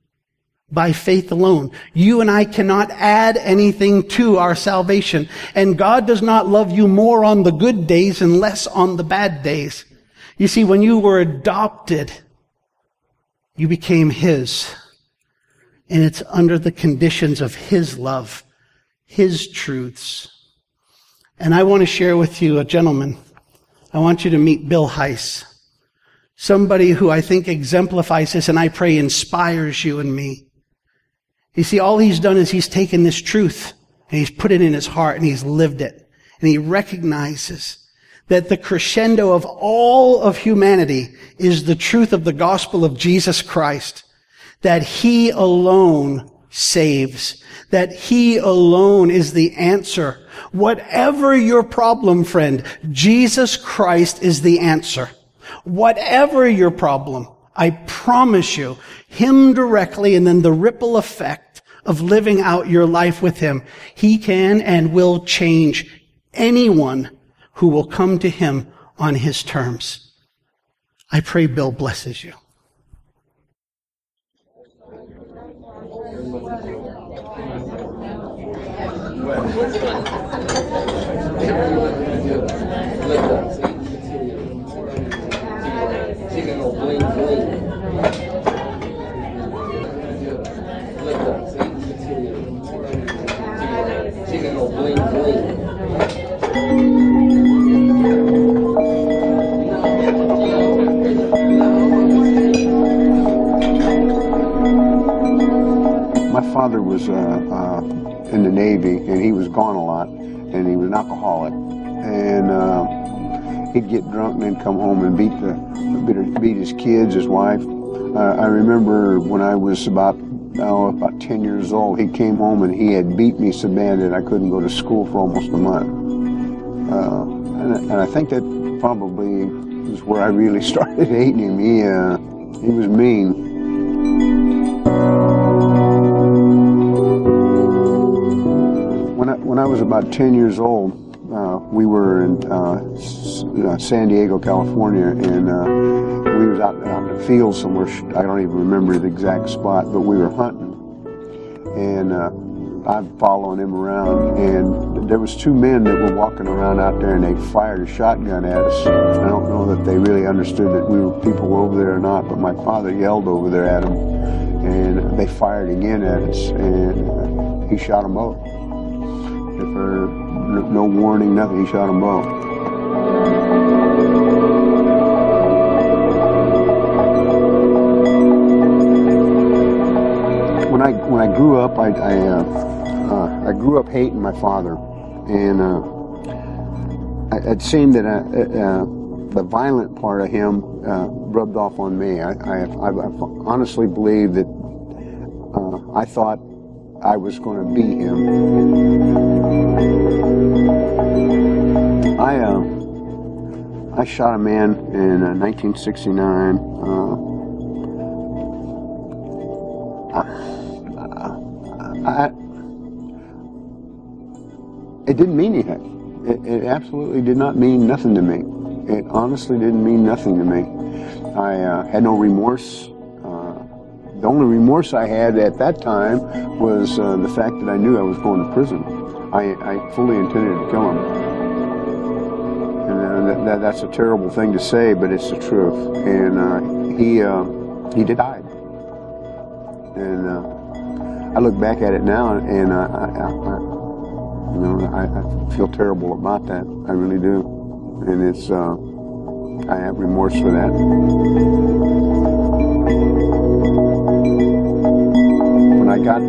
S2: by faith alone. You and I cannot add anything to our salvation. And God does not love you more on the good days and less on the bad days. You see, when you were adopted, you became his. And it's under the conditions of his love, his truths. And I want to share with you a gentleman. I want you to meet Bill Heiss. Somebody who I think exemplifies this, and I pray inspires you and me. You see, all he's done is he's taken this truth and he's put it in his heart and he's lived it. And he recognizes that the crescendo of all of humanity is the truth of the gospel of Jesus Christ. That he alone saves. That he alone is the answer. Whatever your problem, friend, Jesus Christ is the answer. Whatever your problem, I promise you, Him directly and then the ripple effect of living out your life with Him, He can and will change anyone who will come to Him on His terms. I pray Bill blesses you.
S8: My father was uh, uh, in the Navy, and he was gone a lot, and he was an alcoholic. And uh, he'd get drunk and then come home and beat the beat, beat his kids, his wife. Uh, I remember when I was about oh, about ten years old, he came home and he had beat me so bad that I couldn't go to school for almost a month. Uh, and, and I think that probably was where I really started hating him. He uh, he was mean. When I was about ten years old, uh, we were in uh, San Diego, California, and uh, we was out on the field somewhere. I don't even remember the exact spot, but we were hunting, and uh, I'm following him around, and there was two men that were walking around out there, and they fired a shotgun at us. I don't know that they really understood that we were people were over there or not, but my father yelled over there at them, and they fired again at us, and he shot them both. For no warning, nothing. He shot them both. When I when I grew up, I I, uh, uh, I grew up hating my father, and uh, it seemed that I, uh, the violent part of him uh, rubbed off on me. I I, I honestly believe that uh, I thought I was going to be him. I uh, I shot a man in uh, nineteen sixty-nine. Uh, I, I, it didn't mean anything. It, it absolutely did not mean nothing to me. It honestly didn't mean nothing to me. I uh, had no remorse. The only remorse I had at that time was uh, the fact that I knew I was going to prison. I, I fully intended to kill him. And uh, that, that, that's a terrible thing to say, but it's the truth. And uh, he uh, he did die. And uh, I look back at it now, and uh, I, I, I, you know, I, I feel terrible about that. I really do. And it's uh, I have remorse for that. When I got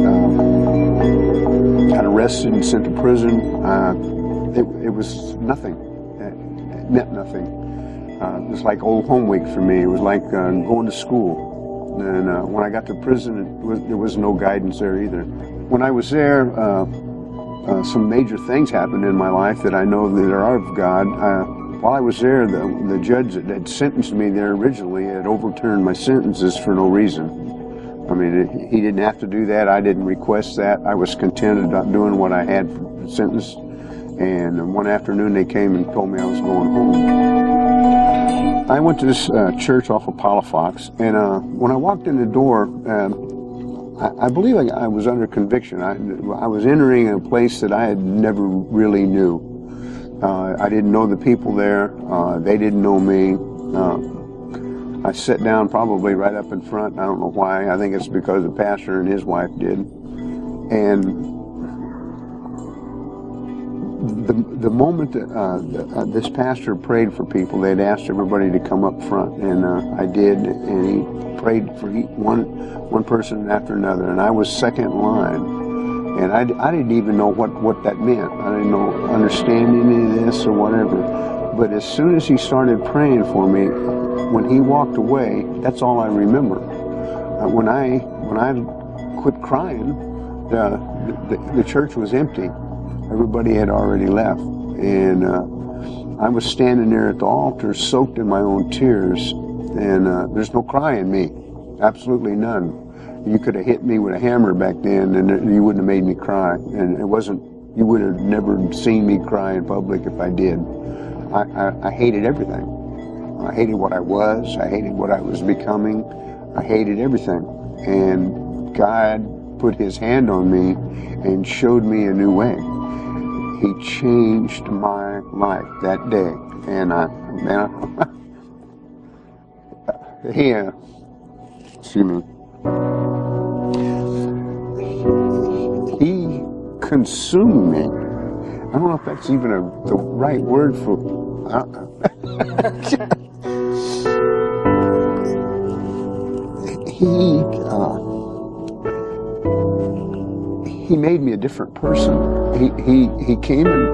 S8: uh, got arrested and sent to prison, uh, it, it was nothing. It meant nothing. Uh, it was like old home week for me. It was like uh, going to school. And uh, when I got to prison, it was, there was no guidance there either. When I was there, uh, uh, some major things happened in my life that I know that are of God. Uh, while I was there, the, the judge that had sentenced me there originally had overturned my sentences for no reason. I mean, he didn't have to do that. I didn't request that. I was contented about doing what I had for the sentence. And one afternoon they came and told me I was going home. I went to this uh, church off of Palafox, and uh, when I walked in the door, um, I, I believe I, I was under conviction. I, I was entering a place that I had never really knew. Uh, I didn't know the people there. Uh, they didn't know me. Uh, I sat down probably right up in front. I don't know why. I think it's because the pastor and his wife did. And the the moment that uh, the, uh, this pastor prayed for people, they'd asked everybody to come up front, and uh, I did. And he prayed for one one person after another, and I was second in line. And I, I didn't even know what, what that meant. I didn't know understand any of this or whatever. But as soon as he started praying for me, when he walked away, that's all I remember. Uh, when I when I quit crying, the, the the church was empty. Everybody had already left, and uh, I was standing there at the altar soaked in my own tears, and uh, there's no cry in me. Absolutely none. You could have hit me with a hammer back then and you wouldn't have made me cry. And it wasn't, you would have never seen me cry in public if I did. I, I, I hated everything. I hated what I was. I hated what I was becoming. I hated everything. And God put his hand on me and showed me a new way. He changed my life that day. And I, man, I, he, uh, excuse me, he consumed me. I don't know if that's even a, the right word for, uh, he, uh, he made me a different person. He, he, he came and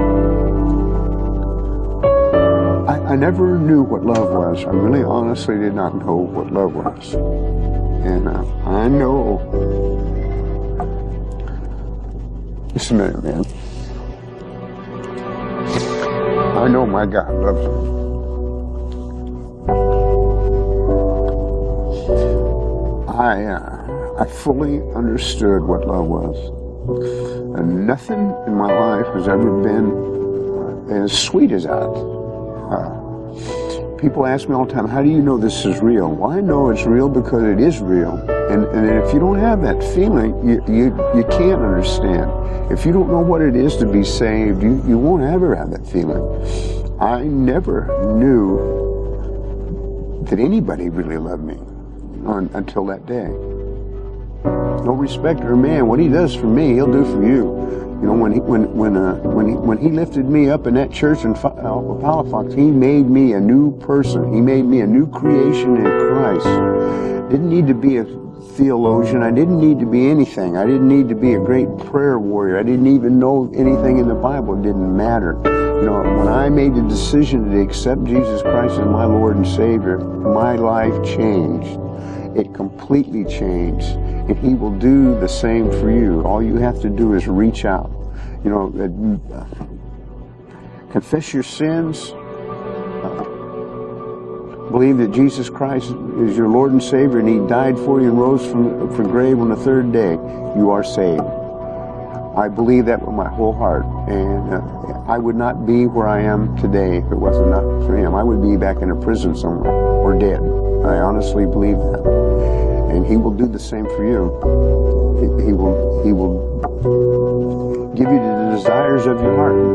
S8: I, I never knew what love was. I really honestly did not know what love was. And uh, I know, just a minute, man. I know my God loves me. I, uh, I fully understood what love was. And nothing in my life has ever been as sweet as that. Uh, people ask me all the time, how do you know this is real? Well, I know it's real because it is real. And, and if you don't have that feeling, you, you, you can't understand. If you don't know what it is to be saved, you, you won't ever have that feeling. I never knew that anybody really loved me on, until that day. No respecter of man. What he does for me, he'll do for you. You know, when he when when uh, when he when he lifted me up in that church in uh, Palafox, he made me a new person. He made me a new creation in Christ. Didn't need to be a theologian. I didn't need to be anything. I didn't need to be a great prayer warrior. I didn't even know anything in the Bible. It didn't matter. You know, when I made the decision to accept Jesus Christ as my Lord and Savior, my life changed. It completely changed. And he will do the same for you. All you have to do is reach out. You know, uh, confess your sins. Uh, believe that Jesus Christ is your Lord and Savior and he died for you and rose from, from the grave on the third day. You are saved. I believe that with my whole heart. And uh, I would not be where I am today if it wasn't not for him. I would be back in a prison somewhere or dead. I honestly believe that. And he will do the same for you. He, he will he will give you the desires of your heart.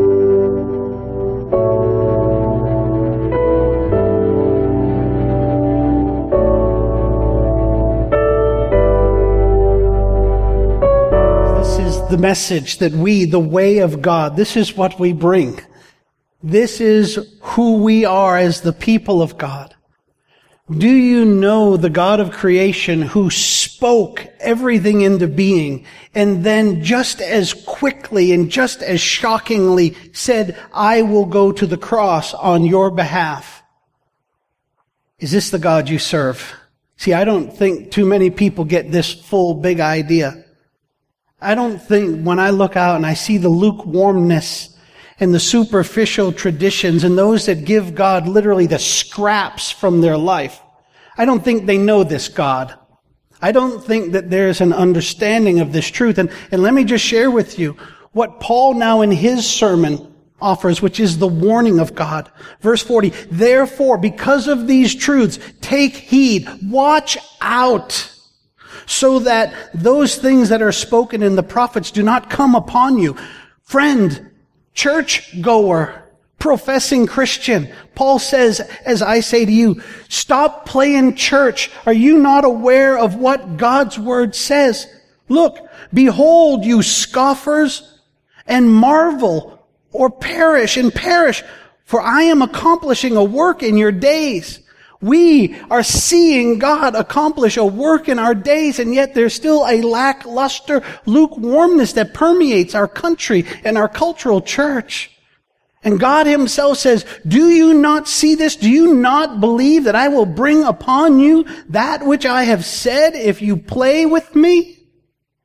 S2: This is the message that we, the way of God, this is what we bring. This is who we are as the people of God. Do you know the God of creation who spoke everything into being and then just as quickly and just as shockingly said, I will go to the cross on your behalf? Is this the God you serve? See, I don't think too many people get this full big idea. I don't think when I look out and I see the lukewarmness and the superficial traditions and those that give God literally the scraps from their life, I don't think they know this God. I don't think that there's an understanding of this truth. And, and let me just share with you what Paul now in his sermon offers, which is the warning of God. Verse forty, therefore, because of these truths, take heed, watch out, so that those things that are spoken in the prophets do not come upon you. Friend, churchgoer, professing Christian, Paul says, as I say to you, stop playing church. Are you not aware of what God's word says? Look, behold, you scoffers, and marvel, or perish and perish, for I am accomplishing a work in your days. We are seeing God accomplish a work in our days, and yet there's still a lackluster lukewarmness that permeates our country and our cultural church. And God himself says, do you not see this? Do you not believe that I will bring upon you that which I have said if you play with me?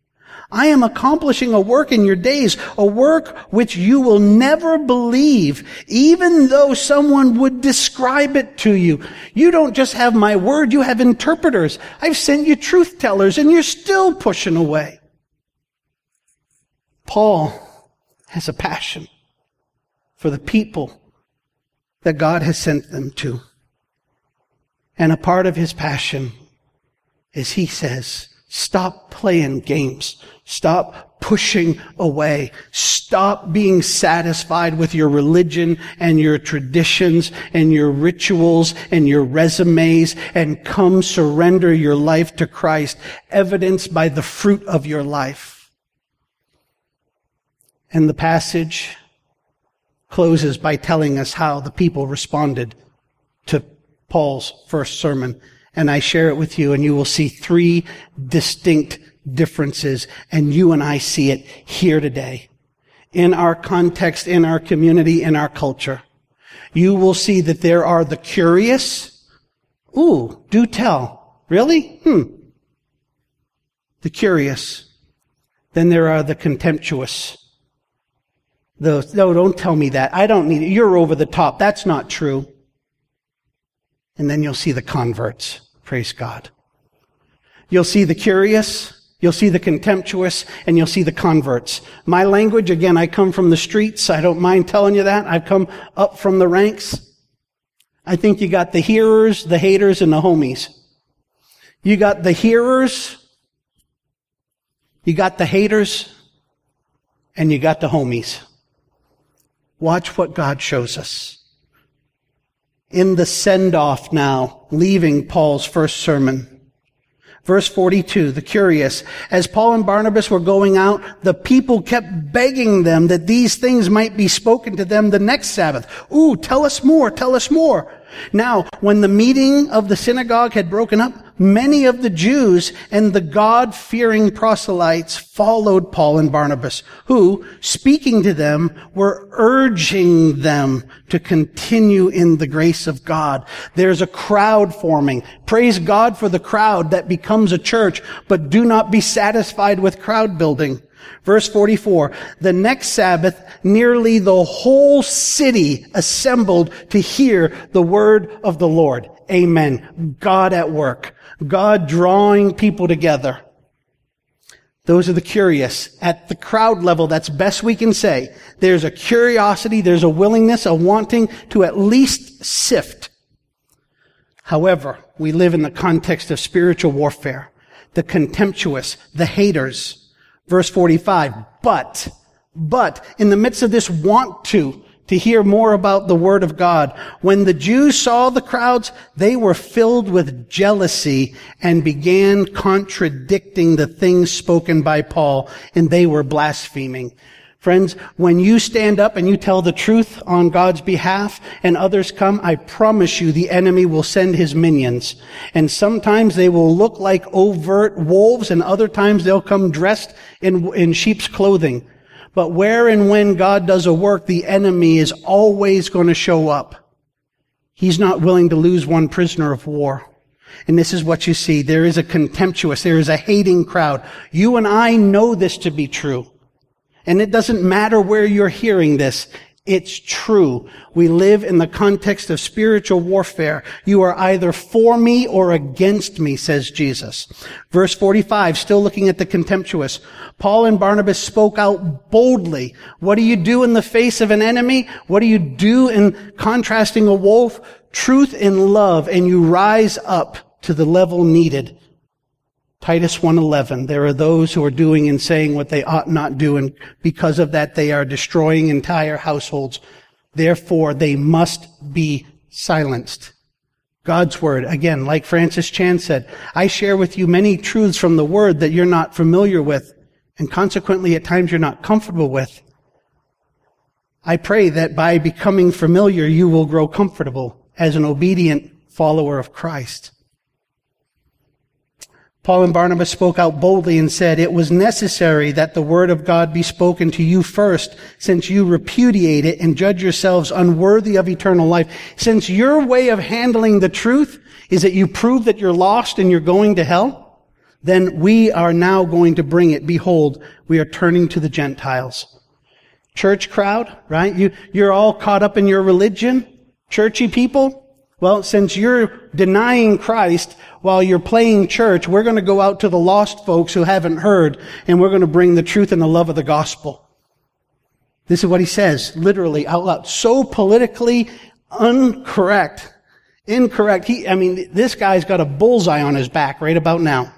S2: I am accomplishing a work in your days, a work which you will never believe, even though someone would describe it to you. You don't just have my word, you have interpreters. I've sent you truth tellers, and you're still pushing away. Paul has a passion for the people that God has sent them to. And a part of his passion is he says, stop playing games. Stop pushing away. Stop being satisfied with your religion and your traditions and your rituals and your resumes, and come surrender your life to Christ, evidenced by the fruit of your life. And the passage closes by telling us how the people responded to Paul's first sermon. And I share it with you, and you will see three distinct differences, and you and I see it here today. In our context, in our community, in our culture. You will see that there are the curious. Ooh, do tell. Really? Hmm. The curious. Then there are the contemptuous. Those, no, don't tell me that. I don't need it. You're over the top. That's not true. And then you'll see the converts. Praise God. You'll see the curious, you'll see the contemptuous, and you'll see the converts. My language, again, I come from the streets. I don't mind telling you that. I've come up from the ranks. I think you got the hearers, the haters, and the homies. You got the hearers, you got the haters, and you got the homies. Watch what God shows us. In the send-off now, leaving Paul's first sermon. Verse forty-two, the curious. As Paul and Barnabas were going out, the people kept begging them that these things might be spoken to them the next Sabbath. Ooh, tell us more, tell us more. Now, when the meeting of the synagogue had broken up, many of the Jews and the God-fearing proselytes followed Paul and Barnabas, who, speaking to them, were urging them to continue in the grace of God. There's a crowd forming. Praise God for the crowd that becomes a church, but do not be satisfied with crowd building. Verse forty-four, the next Sabbath, nearly the whole city assembled to hear the word of the Lord. Amen. God at work. God drawing people together. Those are the curious. At the crowd level, that's best we can say. There's a curiosity, there's a willingness, a wanting to at least sift. However, we live in the context of spiritual warfare. The contemptuous, the haters. Verse forty-five, but, but, in the midst of this want to, to hear more about the word of God, when the Jews saw the crowds, they were filled with jealousy and began contradicting the things spoken by Paul, and they were blaspheming. Friends, when you stand up and you tell the truth on God's behalf and others come, I promise you the enemy will send his minions. And sometimes they will look like overt wolves, and other times they'll come dressed in, in sheep's clothing. But where and when God does a work, the enemy is always going to show up. He's not willing to lose one prisoner of war. And this is what you see. There is a contemptuous, there is a hating crowd. You and I know this to be true. And it doesn't matter where you're hearing this. It's true. We live in the context of spiritual warfare. You are either for me or against me, says Jesus. Verse forty-five, still looking at the contemptuous. Paul and Barnabas spoke out boldly. What do you do in the face of an enemy? What do you do in contrasting a wolf? Truth and love, and you rise up to the level needed. Titus one eleven, there are those who are doing and saying what they ought not do, and because of that they are destroying entire households. Therefore, they must be silenced. God's word, again, like Francis Chan said, I share with you many truths from the word that you're not familiar with, and consequently at times you're not comfortable with. I pray that by becoming familiar, you will grow comfortable as an obedient follower of Christ. Paul and Barnabas spoke out boldly and said, it was necessary that the word of God be spoken to you first, since you repudiate it and judge yourselves unworthy of eternal life. Since your way of handling the truth is that you prove that you're lost and you're going to hell, then we are now going to bring it. Behold, we are turning to the Gentiles. Church crowd, right? You, you're all caught up in your religion. Churchy people. Well, since you're denying Christ while you're playing church, we're going to go out to the lost folks who haven't heard, and we're going to bring the truth and the love of the gospel. This is what he says, literally out loud. So politically incorrect. Incorrect. He, I mean, this guy's got a bullseye on his back right about now.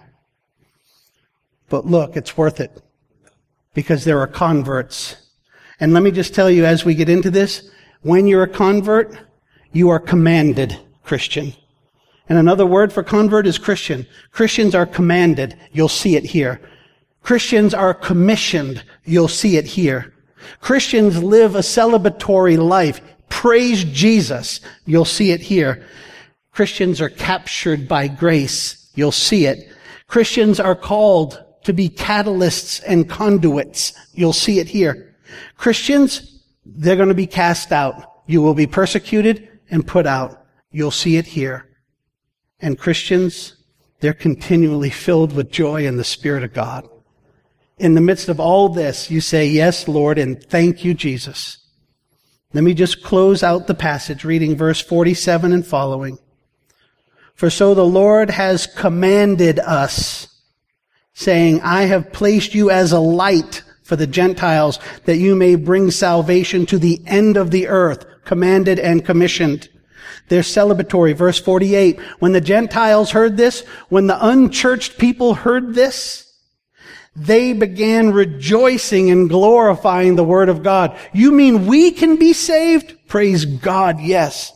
S2: But look, it's worth it. Because there are converts. And let me just tell you as we get into this, when you're a convert, you are commanded Christian. And another word for convert is Christian. Christians are commanded. You'll see it here. Christians are commissioned. You'll see it here. Christians live a celebratory life. Praise Jesus. You'll see it here. Christians are captured by grace. You'll see it. Christians are called to be catalysts and conduits. You'll see it here. Christians, they're going to be cast out. You will be persecuted and put out. You'll see it here. And Christians, they're continually filled with joy in the Spirit of God. In the midst of all this, you say, yes, Lord, and thank you, Jesus. Let me just close out the passage, reading verse forty-seven and following. For so the Lord has commanded us, saying, I have placed you as a light for the Gentiles, that you may bring salvation to the end of the earth. Commanded and commissioned. They're celebratory. Verse forty-eight. When the Gentiles heard this, when the unchurched people heard this, they began rejoicing and glorifying the word of God. You mean we can be saved? Praise God, yes.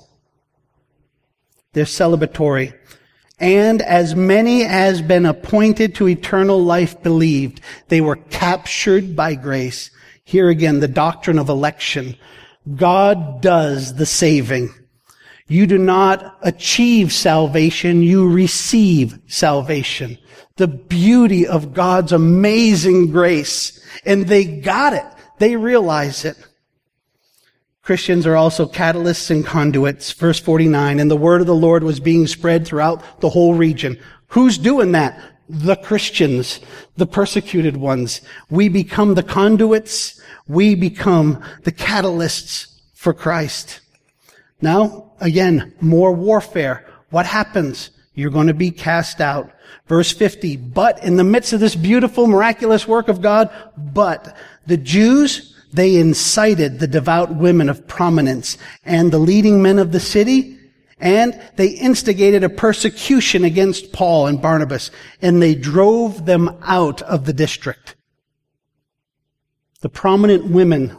S2: They're celebratory. And as many as been appointed to eternal life believed. They were captured by grace. Here again, the doctrine of election. God does the saving. You do not achieve salvation, you receive salvation. The beauty of God's amazing grace. And they got it. They realize it. Christians are also catalysts and conduits. Verse forty-nine, and the word of the Lord was being spread throughout the whole region. Who's doing that? The Christians, the persecuted ones. We become the conduits. We become the catalysts for Christ. Now, again, more warfare. What happens? You're going to be cast out. Verse fifty, but in the midst of this beautiful, miraculous work of God, but the Jews, they incited the devout women of prominence and the leading men of the city, and they instigated a persecution against Paul and Barnabas, and they drove them out of the district. The prominent women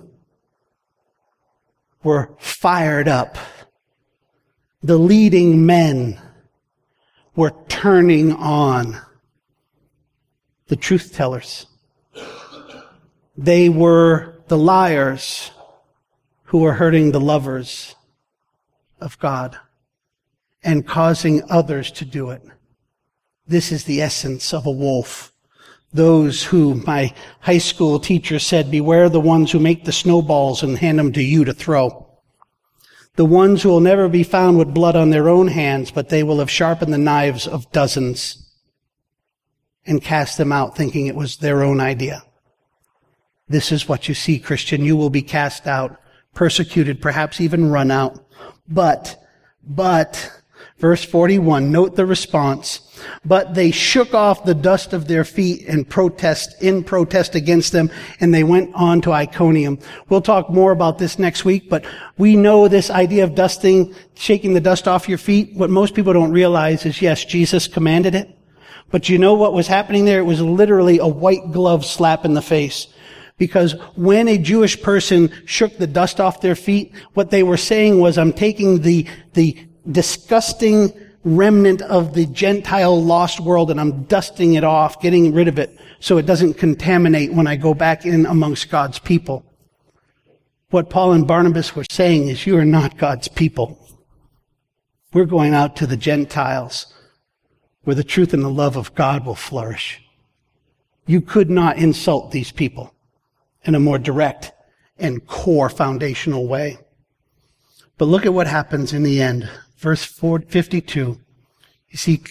S2: were fired up. The leading men were turning on. The truth tellers. They were the liars who were hurting the lovers of God and causing others to do it. This is the essence of a wolf. Those who my high school teacher said, beware the ones who make the snowballs and hand them to you to throw. The ones who will never be found with blood on their own hands, but they will have sharpened the knives of dozens and cast them out thinking it was their own idea. This is what you see, Christian. You will be cast out, persecuted, perhaps even run out. But, but, verse forty-one, note the response. But they shook off the dust of their feet and protest, in protest against them, and they went on to Iconium. We'll talk more about this next week, but we know this idea of dusting, shaking the dust off your feet. What most people don't realize is, yes, Jesus commanded it. But you know what was happening there? It was literally a white glove slap in the face. Because when a Jewish person shook the dust off their feet, what they were saying was, I'm taking the, the disgusting remnant of the Gentile lost world and I'm dusting it off, getting rid of it so it doesn't contaminate when I go back in amongst God's people. What Paul and Barnabas were saying is, you are not God's people. We're going out to the Gentiles where the truth and the love of God will flourish. You could not insult these people in a more direct and core foundational way. But look at what happens in the end. Verse fifty-two. You see,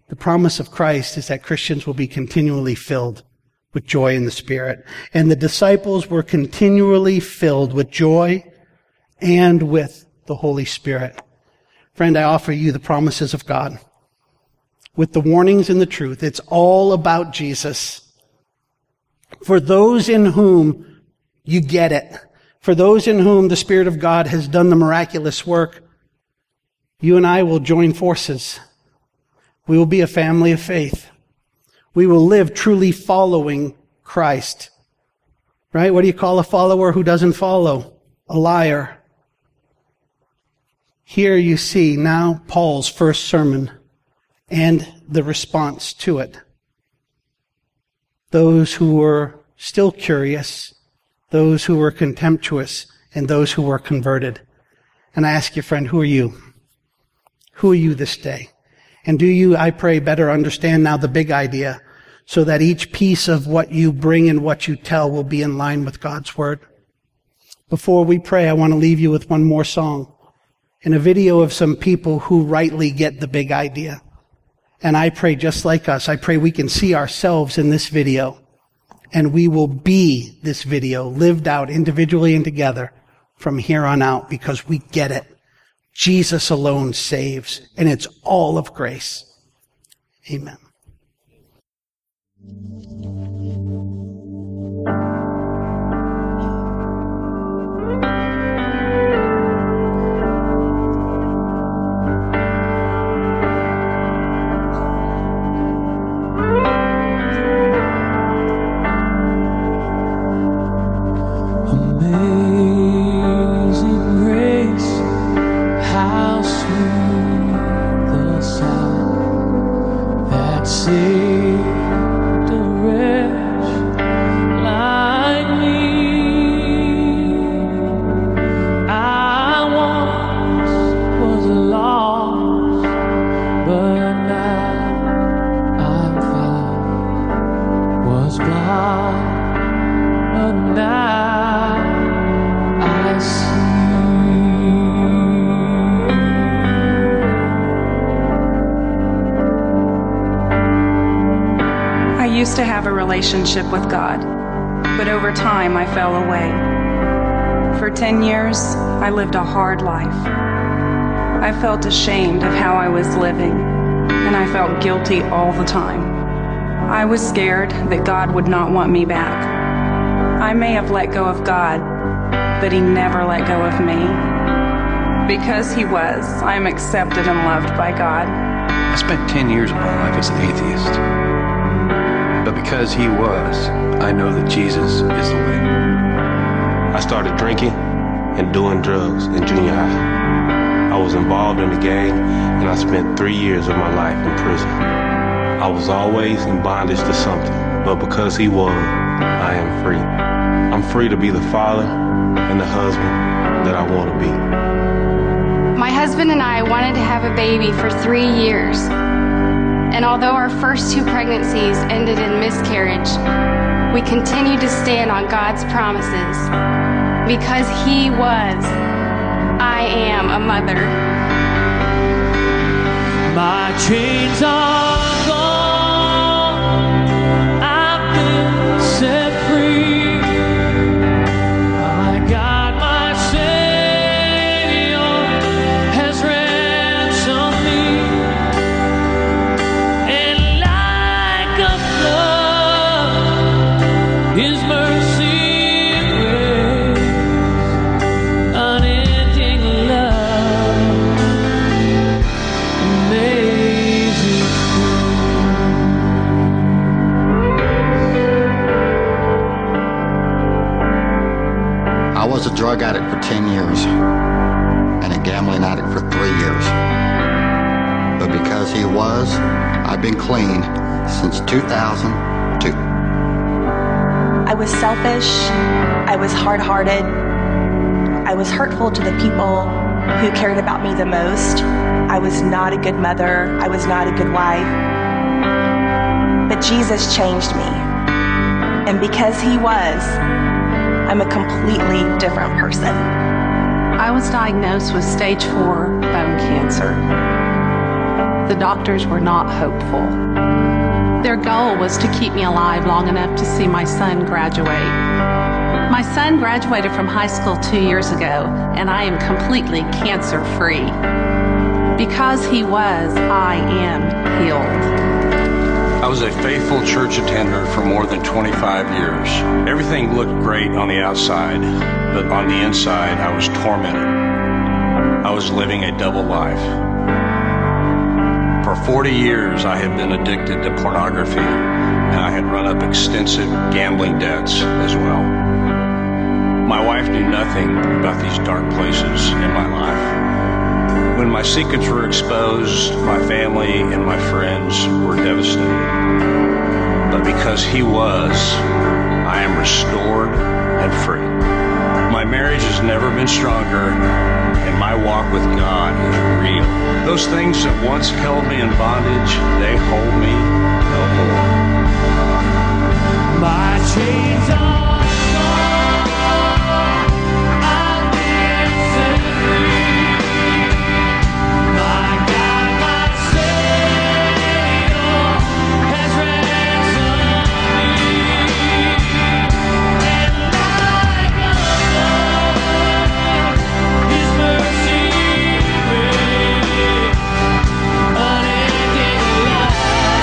S2: The promise of Christ is that Christians will be continually filled with joy in the Spirit. And the disciples were continually filled with joy and with the Holy Spirit. Friend, I offer you the promises of God with the warnings and the truth. It's all about Jesus. For those in whom you get it, for those in whom the Spirit of God has done the miraculous work, you and I will join forces. We will be a family of faith. We will live truly following Christ. Right? What do you call a follower who doesn't follow? A liar. Here you see now Paul's first sermon and the response to it. Those who were still curious, those who were contemptuous, and those who were converted. And I ask you, friend, who are you? Who are you this day? And do you, I pray, better understand now the big idea so that each piece of what you bring and what you tell will be in line with God's Word? Before we pray, I want to leave you with one more song and a video of some people who rightly get the big idea. And I pray, just like us, I pray we can see ourselves in this video and we will be this video lived out individually and together from here on out because we get it. Jesus alone saves, and it's all of grace. Amen.
S9: To have a relationship with God, but over time I fell away. For ten years, I lived a hard life. I felt ashamed of how I was living, and I felt guilty all the time. I was scared that God would not want me back. I may have let go of God, but He never let go of me. Because He was, I am accepted and loved by God.
S10: I spent ten years of my life as an atheist. But because He was, I know that Jesus is the way.
S11: I started drinking and doing drugs in junior high. I was involved in the gang, and I spent three years of my life in prison. I was always in bondage to something, but because He was, I am free. I'm free to be the father and the husband that I want to be.
S12: My husband and I wanted to have a baby for three years. And although our first two pregnancies ended in miscarriage, we continued to stand on God's promises. Because He was, I am a mother.
S7: My chains are gone, I've been set free. My God, my Savior, has ransomed me. His mercy and grace, unending love, amazing
S13: grace. I was a drug addict for ten years and a gambling addict for three years. But because He was, I've been clean since two thousand two.
S14: I was selfish, I was hard-hearted, I was hurtful to the people who cared about me the most. I was not a good mother, I was not a good wife. But Jesus changed me. And because He was, I'm a completely different person.
S9: I was diagnosed with stage four bone cancer.
S15: The doctors were not hopeful. Their goal was to keep me alive long enough to see my son graduate. My son graduated from high school two years ago, and I am completely cancer-free. Because he was, I am healed.
S16: I was a faithful church attender for more than twenty-five years. Everything looked great on the outside, but on the inside, I was tormented. I was living a double life. For forty years, I had been addicted to pornography, and I had run up extensive gambling debts as well. My wife knew nothing about these dark places in my life. When my secrets were exposed, my family and my friends were devastated. But because he was, I am restored and free. My marriage has never been stronger, and my walk with God is real. Those things that once held me in bondage, they hold me no more.
S7: My chains are gone. I've been set free. My God, my Savior has ransomed me. And like a flood, His mercy reigns, unending love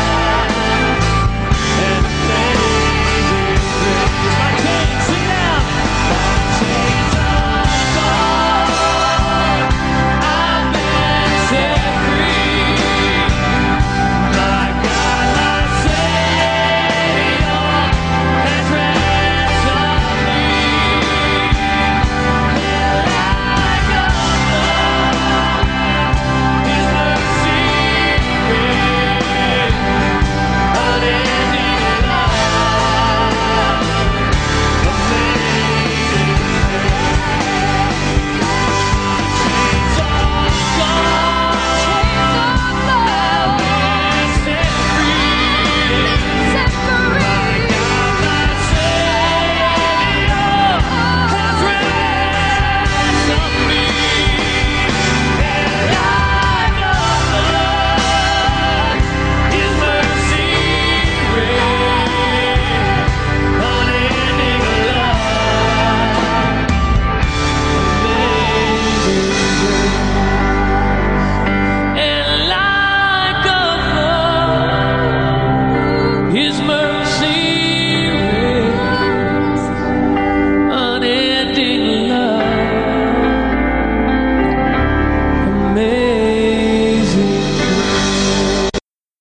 S7: and amazing grace. My chains, sing now. My chains are gone. I've been set free. My God, my Savior has ransomed me. And like a flood, His mercy reigns, unending love, amazing grace. Chains are gone. I've been set free. My God, my Savior has ransomed me. And like a flood, His mercy reigns, unending love, amazing grace. And like a flood, His mercy reigns, unending love, amazing grace.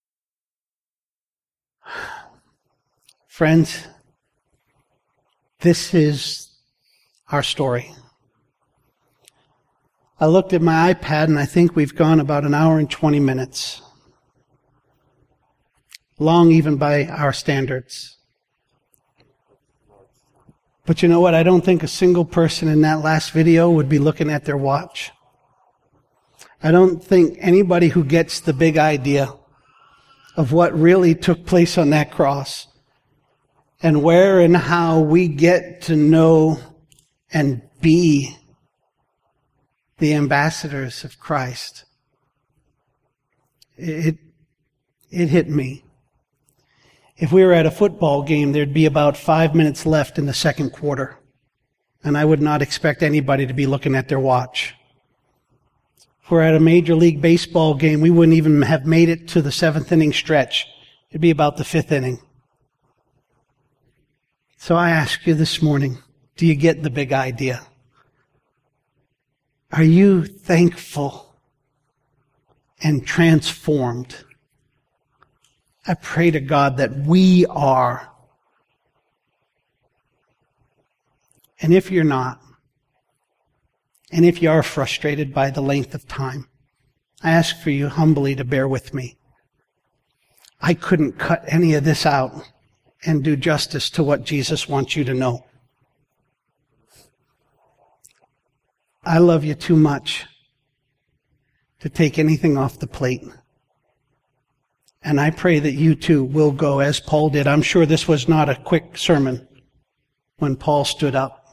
S2: Friends, this is our story. I looked at my iPad and I think we've gone about an hour and twenty minutes. Long even by our standards. But you know what? I don't think a single person in that last video would be looking at their watch. I don't think anybody who gets the big idea of what really took place on that cross and where and how we get to know and be the ambassadors of Christ. It, it hit me. If we were at a football game, there'd be about five minutes left in the second quarter. And I would not expect anybody to be looking at their watch. If we're at a Major League Baseball game, we wouldn't even have made it to the seventh inning stretch. It'd be about the fifth inning. So I ask you this morning, do you get the big idea? Are you thankful and transformed? I pray to God that we are. And if you're not, and if you are frustrated by the length of time, I ask for you humbly to bear with me. I couldn't cut any of this out and do justice to what Jesus wants you to know. I love you too much to take anything off the plate. And I pray that you too will go as Paul did. I'm sure this was not a quick sermon when Paul stood up.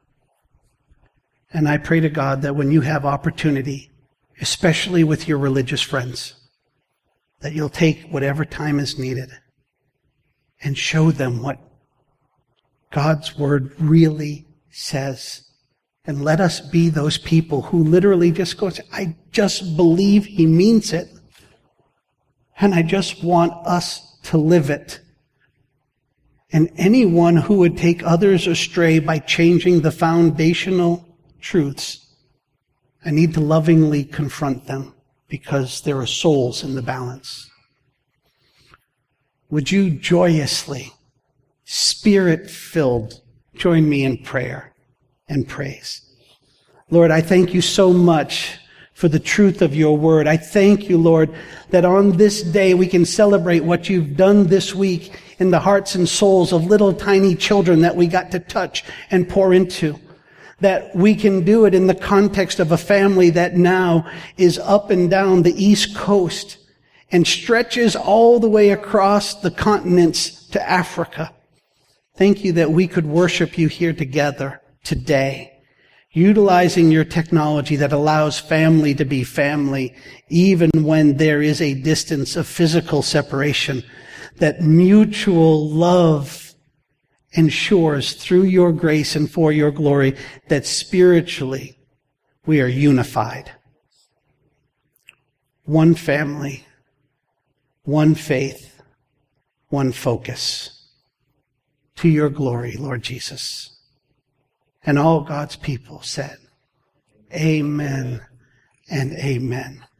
S2: And I pray to God that when you have opportunity, especially with your religious friends, that you'll take whatever time is needed and show them what God's word really says. And let us be those people who literally just go, I just believe he means it. And I just want us to live it. And anyone who would take others astray by changing the foundational truths, I need to lovingly confront them because there are souls in the balance. Would you joyously, Spirit-filled, join me in prayer and praise? Lord, I thank you so much for the truth of your word. I thank you, Lord, that on this day we can celebrate what you've done this week in the hearts and souls of little tiny children that we got to touch and pour into. That we can do it in the context of a family that now is up and down the East Coast and stretches all the way across the continents to Africa. Thank you that we could worship you here together today, utilizing your technology that allows family to be family, even when there is a distance of physical separation, that mutual love ensures through your grace and for your glory that spiritually we are unified. One family, one faith, one focus. To your glory, Lord Jesus. And all God's people said, Amen and amen.